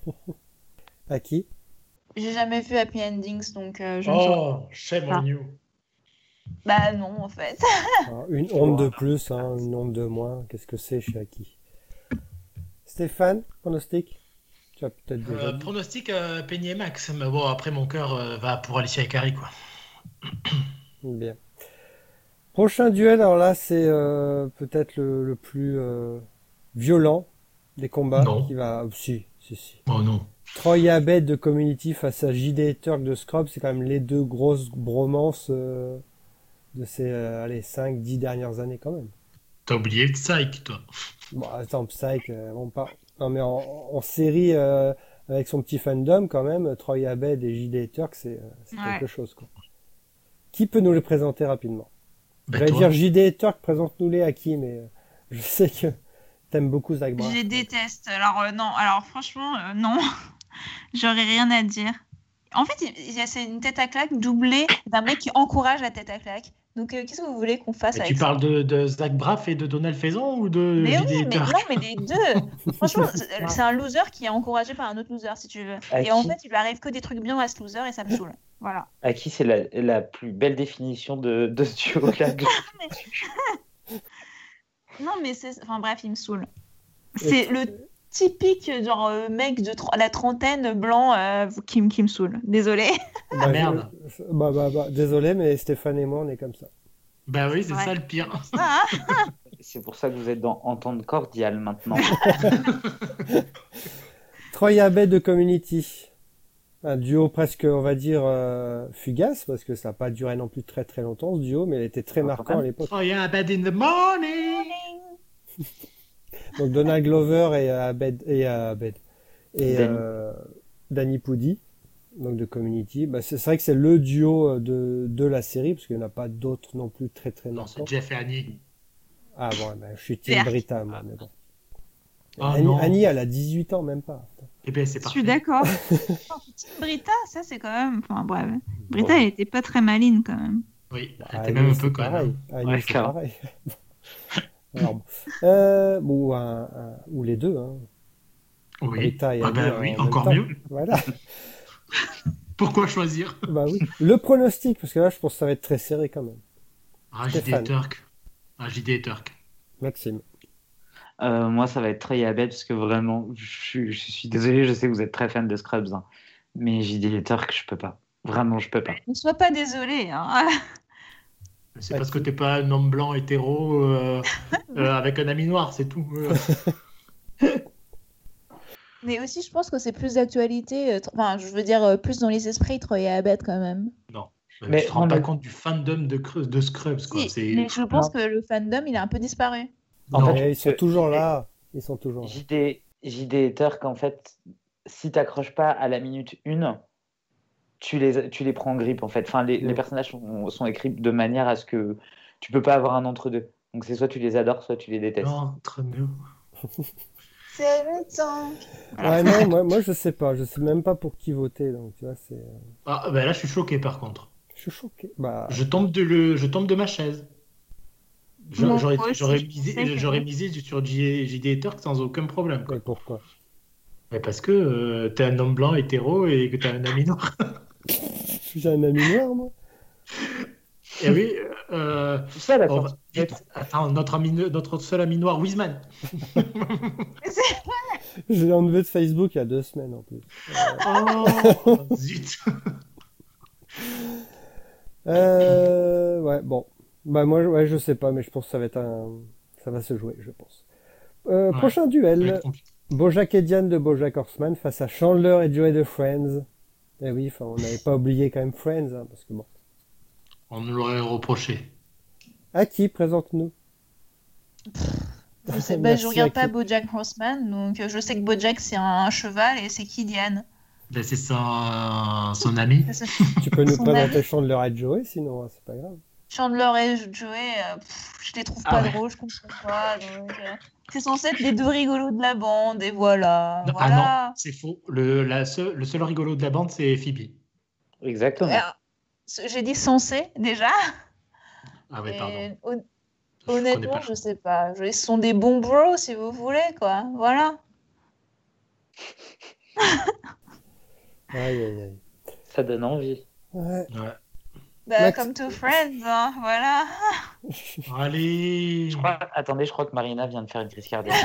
À qui? J'ai jamais vu Happy Endings, donc je ne saurais Oh, shame pas. on you. Bah non, en fait. Alors, une honte de plus, hein, une honte de moins. Qu'est-ce que c'est chez Aki? Stéphane, pronostic? Tu as peut-être déjà dit. Pronostic Penny et Max. Mais bon, après, mon cœur va pour Alicia et Carrie, quoi. Bien. Prochain duel, alors là, c'est peut-être le plus violent des combats. Non. Qui va... Si. Oh non. Troy Abed de Community face à JD Turk de Scrubs, c'est quand même les deux grosses bromances de ces 5-10 dernières années quand même. T'as oublié Psych, toi. Bon, attends, Psych, on parle... Non, mais en série, avec son petit fandom quand même, Troy Abed et JD Turk, c'est Ouais. quelque chose, quoi. Qui peut nous les présenter rapidement? Ben, J'allais toi. dire JD Turk, présente-nous-les à qui, mais je sais que t'aimes beaucoup Zach Braff. Je les déteste. Alors non, alors franchement, non. J'aurais rien à dire. En fait, c'est une tête à claque doublée d'un mec qui encourage la tête à claque. Donc, qu'est-ce que vous voulez qu'on fasse Mais avec tu ça? parles de Zach Braff et de Donald Faison ou de Mais oui, JD mais Turk? non, mais les deux. Franchement, c'est un loser qui est encouragé par un autre loser, si tu veux. À Et en qui fait, il lui arrive que des trucs bien à ce loser et ça me saoule. Voilà. À qui c'est la plus belle définition de ce duo-là. Non, mais c'est. Enfin bref, il me saoule. C'est le typique genre mec de la trentaine blanc qui me saoule. Désolé. Bah, merde. Désolé, mais Stéphane et moi, on est comme ça. Bah oui, c'est Ouais. ça le pire. Ah, C'est pour ça que vous êtes dans entente cordiale maintenant. Troy Abed de Community. Un duo presque, on va dire, fugace, parce que ça n'a pas duré non plus très très longtemps ce duo, mais il était très marquant à l'époque. Oh yeah, bad in the morning. Donc Donald Glover et Danny Pudi, donc de Community. Bah, c'est vrai que c'est le duo de la série, parce qu'il n'y en a pas d'autres non plus très très Non, marquants. c'est Jeff et Annie. Ah bon, bah, je suis Team Certes. Brita, moi, mais bon. Ah, Annie, non. Annie, elle a 18 ans, même pas. Eh ben, c'est je parfait. suis d'accord. Brita, ça c'est quand même. Enfin bref. Brita, elle était pas très maline quand même. Oui, Ah, t'es même un Annie, peu c'est con. pareil. Annie, Ouais, c'est clairement. pareil. Alors, ou les deux, hein. Oui. Brita et Ah Annie ben en oui, même encore temps. mieux. Voilà. Pourquoi choisir? Bah oui. Le pronostic, parce que là, je pense que ça va être très serré quand même. Ah, JD Stéphane. Turk. Ah, JD Turk. Maxime. Moi, ça va être Troy Abed parce que vraiment, je suis désolé, je sais que vous êtes très fan de Scrubs, hein, mais JD Turk, je peux pas. Vraiment, je peux pas. Ne sois pas désolé. Hein. C'est parce que t'es pas un homme blanc hétéro avec un ami noir, c'est tout. Mais aussi, je pense que c'est plus d'actualité. Enfin, je veux dire, plus dans les esprits, Troy Abed quand même. Non. Mais tu te rends non, pas mais- compte du fandom de Scrubs, quoi. Si, mais je pense que le fandom, il a un peu disparu. En Non. fait, Ils sont toujours là. Ils sont toujours là. JD Turk, en fait, si t'accroches pas à la minute 1, tu les prends en grippe, en fait. Enfin, les personnages sont écrits de manière à ce que tu peux pas avoir un entre-deux. Donc c'est soit tu les adores, soit tu les détestes. Entre nous. C'est le temps. Ouais, non, moi je sais pas. Je sais même pas pour qui voter. Donc, tu vois, c'est. Ah, bah là, je suis choqué, par contre. Je suis choqué. Bah, Je tombe de ma chaise. Moi J'aurais aussi, j'aurais misé sur JD Turk sans aucun problème, quoi. mais pourquoi? Mais parce que t'es un homme blanc hétéro et que t'as un ami noir. J'ai un ami noir, moi. Et oui, Tout ça, d'accord. attends, notre seul ami noir, Wiseman. Je l'ai enlevé de Facebook il y a 2 semaines en plus. Oh, zut. Ouais, bon. Bah moi, ouais, je sais pas, mais je pense que ça va se jouer, je pense. Prochain Ça va duel, être compliqué. Bojack et Diane de BoJack Horseman face à Chandler et Joey de Friends. Eh oui, enfin, on n'avait pas oublié quand même Friends, hein, parce que bon. On nous l'aurait reproché. À qui présente-nous? Je sais, Merci, je regarde pas Aki. BoJack Horseman, donc je sais que BoJack c'est un cheval et c'est qui Diane? Ben, c'est son ami. C'est ça. Tu peux nous Son présenter ami. Chandler et Joey, sinon, hein, c'est pas grave. Chandler et Joey, je les trouve Ah pas ouais. drôles, je comprends pas. Donc, c'est censé être les deux rigolos de la bande, et voilà. Non, voilà. Ah non, c'est faux. Le seul rigolo de la bande, c'est Phoebe. Exactement. J'ai dit censé déjà. Ah ouais, pardon. Et Je connais honnêtement, pas. je sais pas. Ils sont des bons bros si vous voulez, quoi. Voilà. Aïe, aïe, aïe. Ça donne envie. Ouais. Ouais. Bah, Max- comme Two Friends, hein, voilà. Allez. Attendez, je crois que Marina vient de faire une crise cardiaque.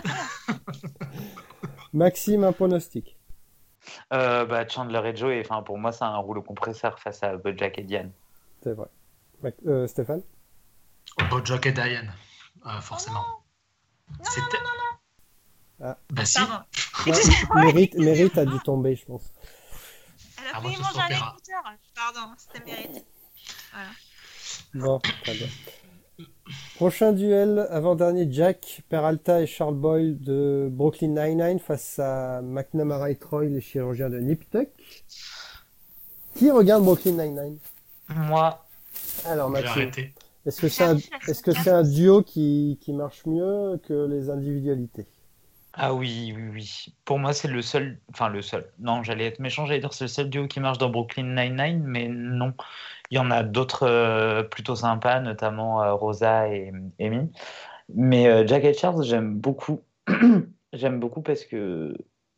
Maxime, un pronostic. Bah, Chandler et Joey, enfin, pour moi, c'est un rouleau compresseur face à BoJack et Diane. C'est vrai. Stéphane? BoJack et Diane, forcément. C'était. Ah. Bah si. Excusez-moi. Mérite a dû tomber, je pense. Elle a Ah, moi, failli je manger un s'opéra. écouteur. Pardon, c'était mérité. Bon, très bien. Prochain duel, avant-dernier, Jack Peralta et Charles Boyle de Brooklyn Nine-Nine face à McNamara et Troy, les chirurgiens de Nip Tuck. Qui regarde Brooklyn Nine-Nine? Moi, Alors, J'ai Maxime, arrêté. est-ce que c'est un duo qui marche mieux que les individualités? ah oui, oui, oui. Pour moi, c'est le seul. Enfin, le seul. Non, j'allais être méchant, j'allais dire c'est le seul duo qui marche dans Brooklyn Nine-Nine, mais non. Il y en a d'autres plutôt sympas, notamment Rosa et Amy. Mais Jack et Charles, j'aime beaucoup. J'aime beaucoup parce que.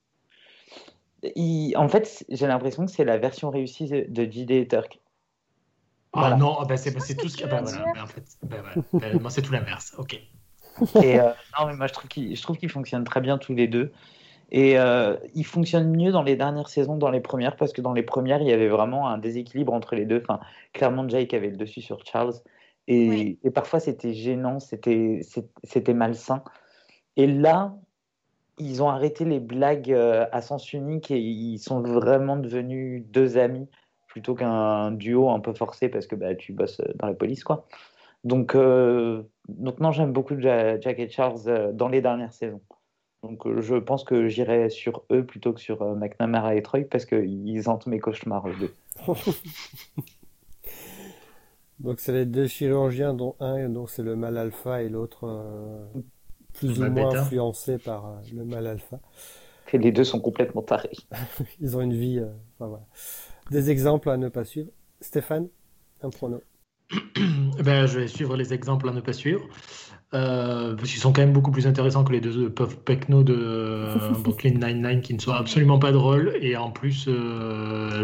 En fait, j'ai l'impression que c'est la version réussie de JD et Turk. Ah Voilà. non, bah, c'est ce tout que ce tu que. Bah veux voilà. dire. Bah, en fait, bah, voilà. Bah, moi, c'est tout l'inverse. Ok. Et non, mais moi, je trouve qu'ils fonctionnent très bien tous les deux. Et ils fonctionnent mieux dans les dernières saisons, dans les premières, parce que dans les premières, il y avait vraiment un déséquilibre entre les deux. Enfin, clairement, Jake avait le dessus sur Charles. Et parfois, c'était gênant, c'était malsain. Et là, ils ont arrêté les blagues à sens unique et ils sont vraiment devenus deux amis plutôt qu'un duo un peu forcé parce que bah, tu bosses dans la police, quoi. Donc non, j'aime beaucoup Jack et Charles dans les dernières saisons. Donc je pense que j'irai sur eux plutôt que sur McNamara et Troy parce qu'ils hantent mes cauchemars, eux deux. Donc c'est les deux chirurgiens dont un dont c'est le mal alpha et l'autre plus ou Le moins bêta. influencé par le mal alpha. Et les deux sont complètement tarés. Ils ont une vie, enfin, voilà. Des exemples à ne pas suivre. Stéphane, un prono. Ben, je vais suivre les exemples à ne pas suivre. Parce qu'ils sont quand même beaucoup plus intéressants que les deux pauvres pecnos de Brooklyn Nine-Nine qui ne sont absolument pas drôles. Et en plus,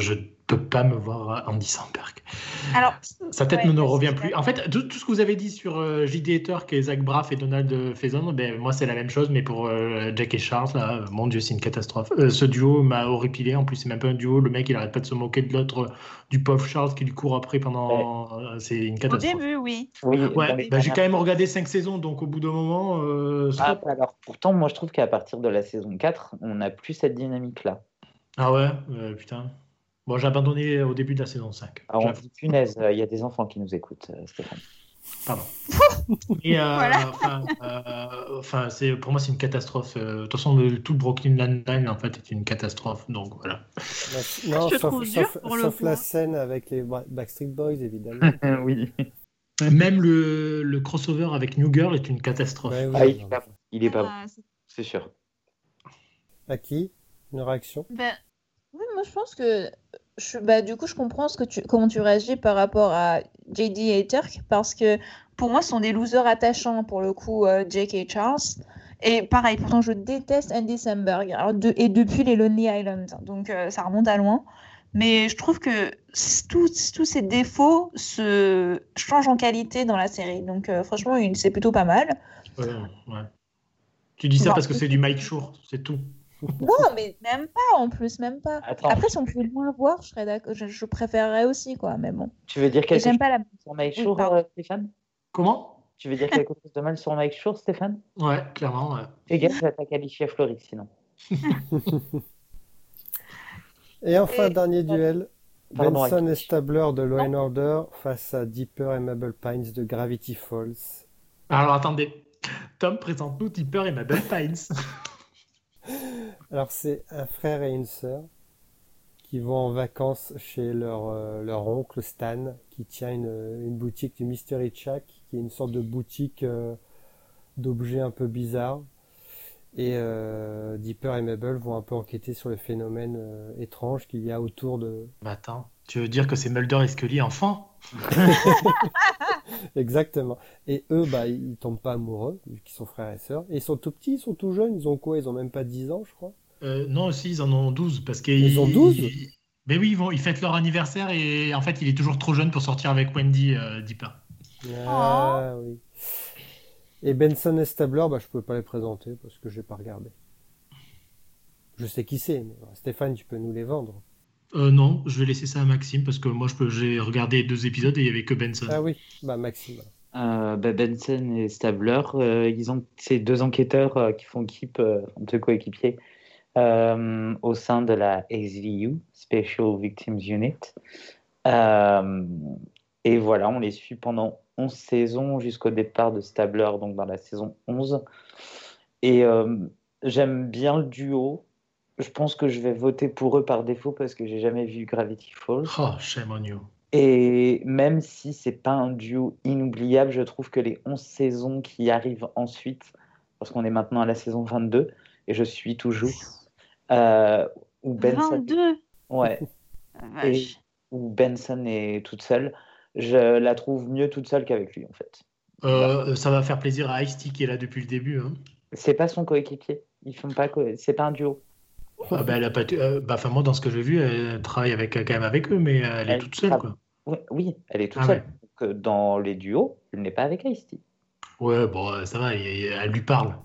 peux pas me voir Andy Samberg. Alors, Sa tête ouais, ne bah, revient c'est plus. ça. En fait, tout ce que vous avez dit sur J.D. Turk et Zach Braff et Donald Faison, ben, moi, c'est la même chose, mais pour Jack et Charles, là, mon Dieu, c'est une catastrophe. Ce duo m'a horripilé. En plus, c'est même pas un duo. Le mec, il arrête pas de se moquer de l'autre, du pauvre Charles qui lui court après pendant. C'est une Au catastrophe. début, oui. Oui, dans Ouais, les bah, j'ai dernières- quand même regardé 5 saisons, donc au bout d'un moment, Ah, stop. alors pourtant, moi je trouve qu'à partir de la saison 4, on n'a plus cette dynamique-là. Ah ouais, putain. Bon, j'ai abandonné au début de la saison 5. Alors on J'avoue. dit punaise, il y a des enfants qui nous écoutent, Stéphane. Pardon. Et Voilà. pour moi, c'est une catastrophe. De toute façon, tout le Brooklyn Nine-Nine, en fait, est une catastrophe. Donc voilà. Non, Je trouve dur pour le sauf coup, la hein. scène avec les Backstreet Boys, évidemment. Oui. Même le crossover avec New Girl est une catastrophe. Ouais, oui, Ah, il non, est pas bon. Il est pas bon, Ah, c'est sûr. À qui? Une réaction? ben, oui, moi je pense que bah, du coup je comprends comment tu réagis par rapport à JD et Turk parce que pour moi ce sont des losers attachants pour le coup Jake et Charles et pareil pourtant je déteste Andy Samberg et depuis les Lonely Island donc ça remonte à loin mais je trouve que tous ces défauts se changent en qualité dans la série donc franchement c'est plutôt pas mal. Ouais. Tu dis ça Bon. parce que c'est du Mike Schur, c'est tout. Non, mais même pas, en plus, même pas. Attends. Après, si on pouvait moins voir, je serais d'accord, je préférerais aussi, quoi, mais bon. Tu veux dire Et quelque j'aime chose pas la... sur Mike Oui, Schur, pardon. Stéphane? Comment? Tu veux dire quelque chose de mal sur Mike Schur, Stéphane? Ouais, clairement. Ouais. Fais gaffe, j'attaque Alicia Florix sinon. Et enfin, Et- dernier duel. Pardon, Benson Aki. et Stabler de Law and Order face à Dipper et Mabel Pines de Gravity Falls. Alors attendez. Tom, présente-nous Dipper et Mabel Pines. Alors, c'est un frère et une sœur qui vont en vacances chez leur oncle Stan, qui tient une boutique du Mystery Shack, qui est une sorte de boutique d'objets un peu bizarres. Et Dipper et Mabel vont un peu enquêter sur les phénomènes étranges qu'il y a autour de... Bah attends, tu veux dire que c'est Mulder et Scully enfants? Exactement. Et eux, bah, ils tombent pas amoureux, vu qu'ils sont frères et sœurs. Et ils sont tout petits, ils sont tout jeunes. Ils ont quoi? Ils ont même pas 10 ans, je crois. Non, aussi, ils en ont 12 parce Ils ont 12? Mais oui, ils fêtent leur anniversaire et en fait, il est toujours trop jeune pour sortir avec Wendy, Dipper. Ah oui. Et Benson et Stabler, bah, je pouvais pas les présenter parce que j'ai pas regardé. Je sais qui c'est, mais Stéphane, tu peux nous les vendre. Non, je vais laisser ça à Maxime parce que moi, j'ai regardé 2 épisodes et il y avait que Benson. Ah oui, bah Maxime. Benson et Stabler, ils ont ces 2 enquêteurs qui font équipe, 2 coéquipiers au sein de la SVU, Special Victims Unit. Et voilà, on les suit pendant 11 saisons jusqu'au départ de Stabler, donc dans la saison 11. Et j'aime bien le duo. Je pense que je vais voter pour eux par défaut parce que j'ai jamais vu Gravity Falls. Oh, shame on you. Et même si c'est pas un duo inoubliable, je trouve que les 11 saisons qui arrivent ensuite, parce qu'on est maintenant à la saison 22, et je suis toujours, où Benson, 22. ouais, Ah, et vache. où Benson est toute seule, je la trouve mieux toute seule qu'avec lui en fait. Ça va faire plaisir à Ice-T qui est là depuis le début. Hein. C'est pas son coéquipier, ils font pas, c'est pas un duo. Ah, bah, elle a pas, moi, dans ce que j'ai vu, elle travaille quand même avec eux, mais elle est toute seule, quoi. Oui, elle est toute Ah seule. ouais. Donc, dans les duos, elle n'est pas avec Ice-T. Ouais, bon, ça va, elle lui parle.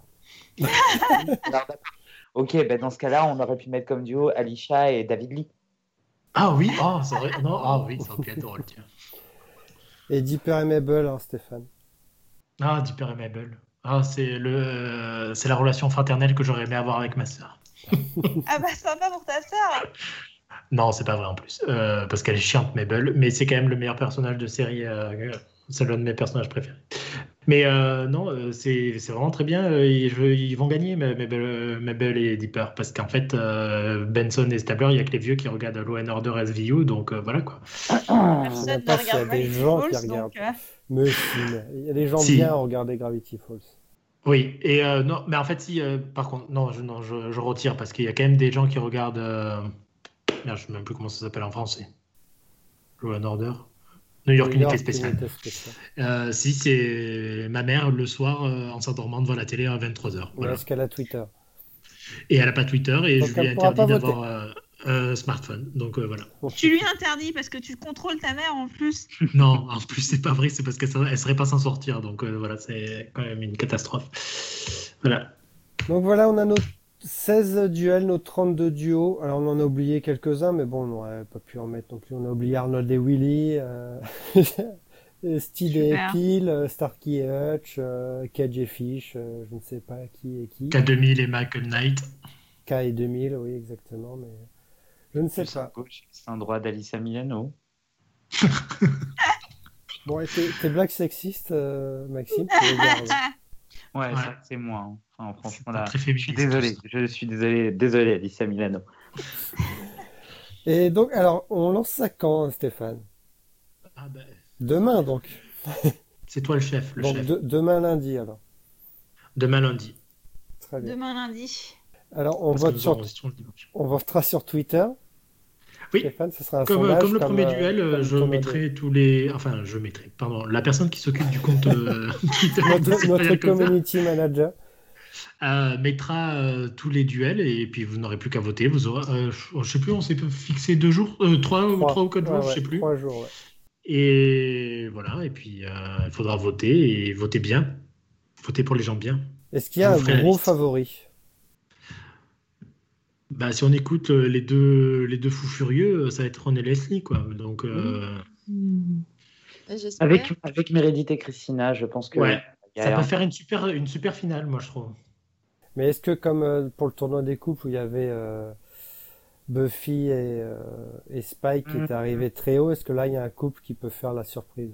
Ok, ben dans ce cas-là, on aurait pu mettre comme duo Alicia et David Lee. Ah oui, ça aurait... non, ah oui, ça aurait pu être drôle, tiens. Et Dipper et Mabel, hein, Stéphane. Ah, Dipper et Mabel. Ah, c'est la relation fraternelle que j'aurais aimé avoir avec ma sœur. Ah bah sympa pour ta sœur. Non, c'est pas vrai en plus, parce qu'elle est chiante, Mabel, mais c'est quand même le meilleur personnage de série, c'est l'un de mes personnages préférés. Mais non, c'est vraiment très bien, ils vont gagner, Mabel et Dipper, parce qu'en fait, Benson et Stabler, il n'y a que les vieux qui regardent Law and Order SVU, donc voilà quoi. Personne sais ne pas s'il y a regarde des Gravity gens qui Falls, regardent. donc Mais si, mais il y a des gens Si. bien à regarder Gravity Falls. Oui, et non, mais en fait, si, par contre, non, je retire, parce qu'il y a quand même des gens qui regardent. Merde, je ne sais même plus comment ça s'appelle en français. Law and Order. New York Unité Spéciale. Unité spéciale. Si, c'est ma mère le soir en s'endormant devant la télé à 23h. Mais Voilà. est-ce qu'elle a Twitter? Et elle n'a pas Twitter, et Donc je lui ai elle pourra interdit pas d'avoir. Smartphone. Donc voilà. Tu lui interdis parce que tu contrôles ta mère en plus. Non, en plus c'est pas vrai, c'est parce qu'elle ne saurait pas s'en sortir. Donc voilà, c'est quand même une catastrophe. Voilà. Donc voilà, on a nos 16 duels, nos 32 duos. Alors on en a oublié quelques-uns, mais bon, on n'aurait pas pu en mettre non plus. On a oublié Arnold et Willy, Steed et Super. Peel, Starkey et Hutch, Cage et Fish, je ne sais pas qui est qui. K2000 et Michael Knight. K et 2000, oui, exactement, mais je ne sais pas. C'est un droit d'Alyssa Milano. Bon, et tes blagues sexistes, Maxime, tu les gardes. Ouais, Ouais. ça, c'est moi. Hein. Enfin, C'est franchement, pas là, très je féministe. suis désolé. Je suis désolé, Alyssa Milano. Et donc, alors, on lance ça quand, Stéphane? Ah ben, Demain, donc. c'est toi le chef. Donc, demain lundi, alors. Demain lundi. Très bien. Demain lundi. Alors, on Parce que vote nous sur, enregistrons le dimanche. on votera sur Twitter. Oui. Stéphane, ce sera un Comme sondage, le premier duel, comme je ton mettrai tous les. Enfin, je mettrai. Pardon, la personne qui s'occupe du compte Twitter notre community manager. mettra tous les duels et puis vous n'aurez plus qu'à voter. Vous aurez, je sais plus, on s'est fixé 2 jours, 3 ou 4 jours, je sais plus. 3 jours, ouais. Et voilà, et puis il faudra voter et voter bien. Voter pour les gens bien. Est-ce qu'il y a Je un vous ferai la gros liste. favori? Bah, si on écoute les deux fous furieux, ça va être Ron et Leslie, quoi. Donc, J'espère. Avec Meredith et Christina, je pense que ouais, il y ça a peut un- faire une super finale, moi, je trouve. Mais est-ce que, comme pour le tournoi des couples où il y avait Buffy et Spike qui étaient arrivés très haut, est-ce que là, il y a un couple qui peut faire la surprise?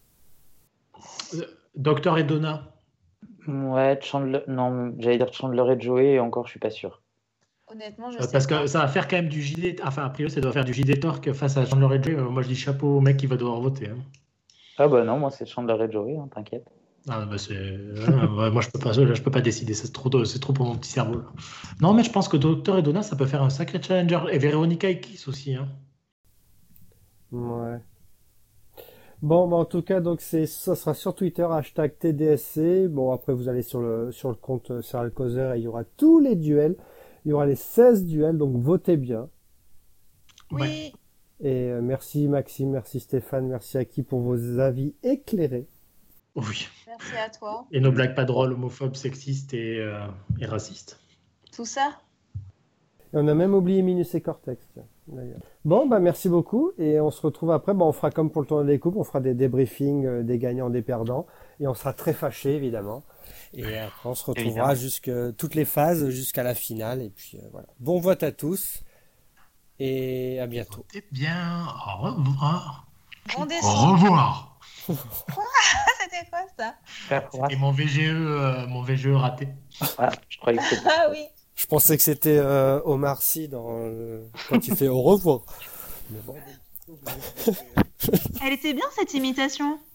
Docteur et Donna. Ouais, Chandler. Non, j'allais dire Chandler et Joey, et encore, je suis pas sûr. Honnêtement, je sais Parce pas. que ça va faire quand même du JD. Enfin, a priori, ça doit faire du JD Torque face à Chandler et Joey. Moi, je dis chapeau au mec qui va devoir voter. Hein. Ah bah non, moi c'est Chandler et Joey, hein, t'inquiète. Ah, bah moi, je peux pas décider. C'est trop pour mon petit cerveau. Là. Non, mais je pense que Docteur et Donna, ça peut faire un sacré challenger. Et Véronica et Kiss aussi. Hein. Ouais. Bon, bah, en tout cas, donc ça sera sur Twitter, hashtag TDSC. Bon, après, vous allez sur le compte Serial Causer et il y aura tous les duels. Il y aura les 16 duels, donc votez bien. Oui. Ouais. Et merci Maxime, merci Stéphane, merci Aki pour vos avis éclairés. Oui. Merci à toi. Et nos blagues pas drôles, homophobes, sexistes et racistes. Tout ça. Et on a même oublié Minus et Cortex, tiens, d'ailleurs. Bon, bah merci beaucoup et on se retrouve après. Bon, on fera comme pour le tournoi des coupes, on fera des débriefings des gagnants, des perdants et on sera très fâchés évidemment. Et après on se retrouvera toutes les phases jusqu'à la finale et puis voilà. Bon vote à tous et à bientôt. Votez bien. Au revoir. Bon Au dessin. revoir. C'était quoi ça? Et mon VGE raté. Ah, je croyais que c'était. Ah oui. Je pensais que c'était Omar Sy quand il fait au revoir. Mais bon. Elle était bien cette imitation.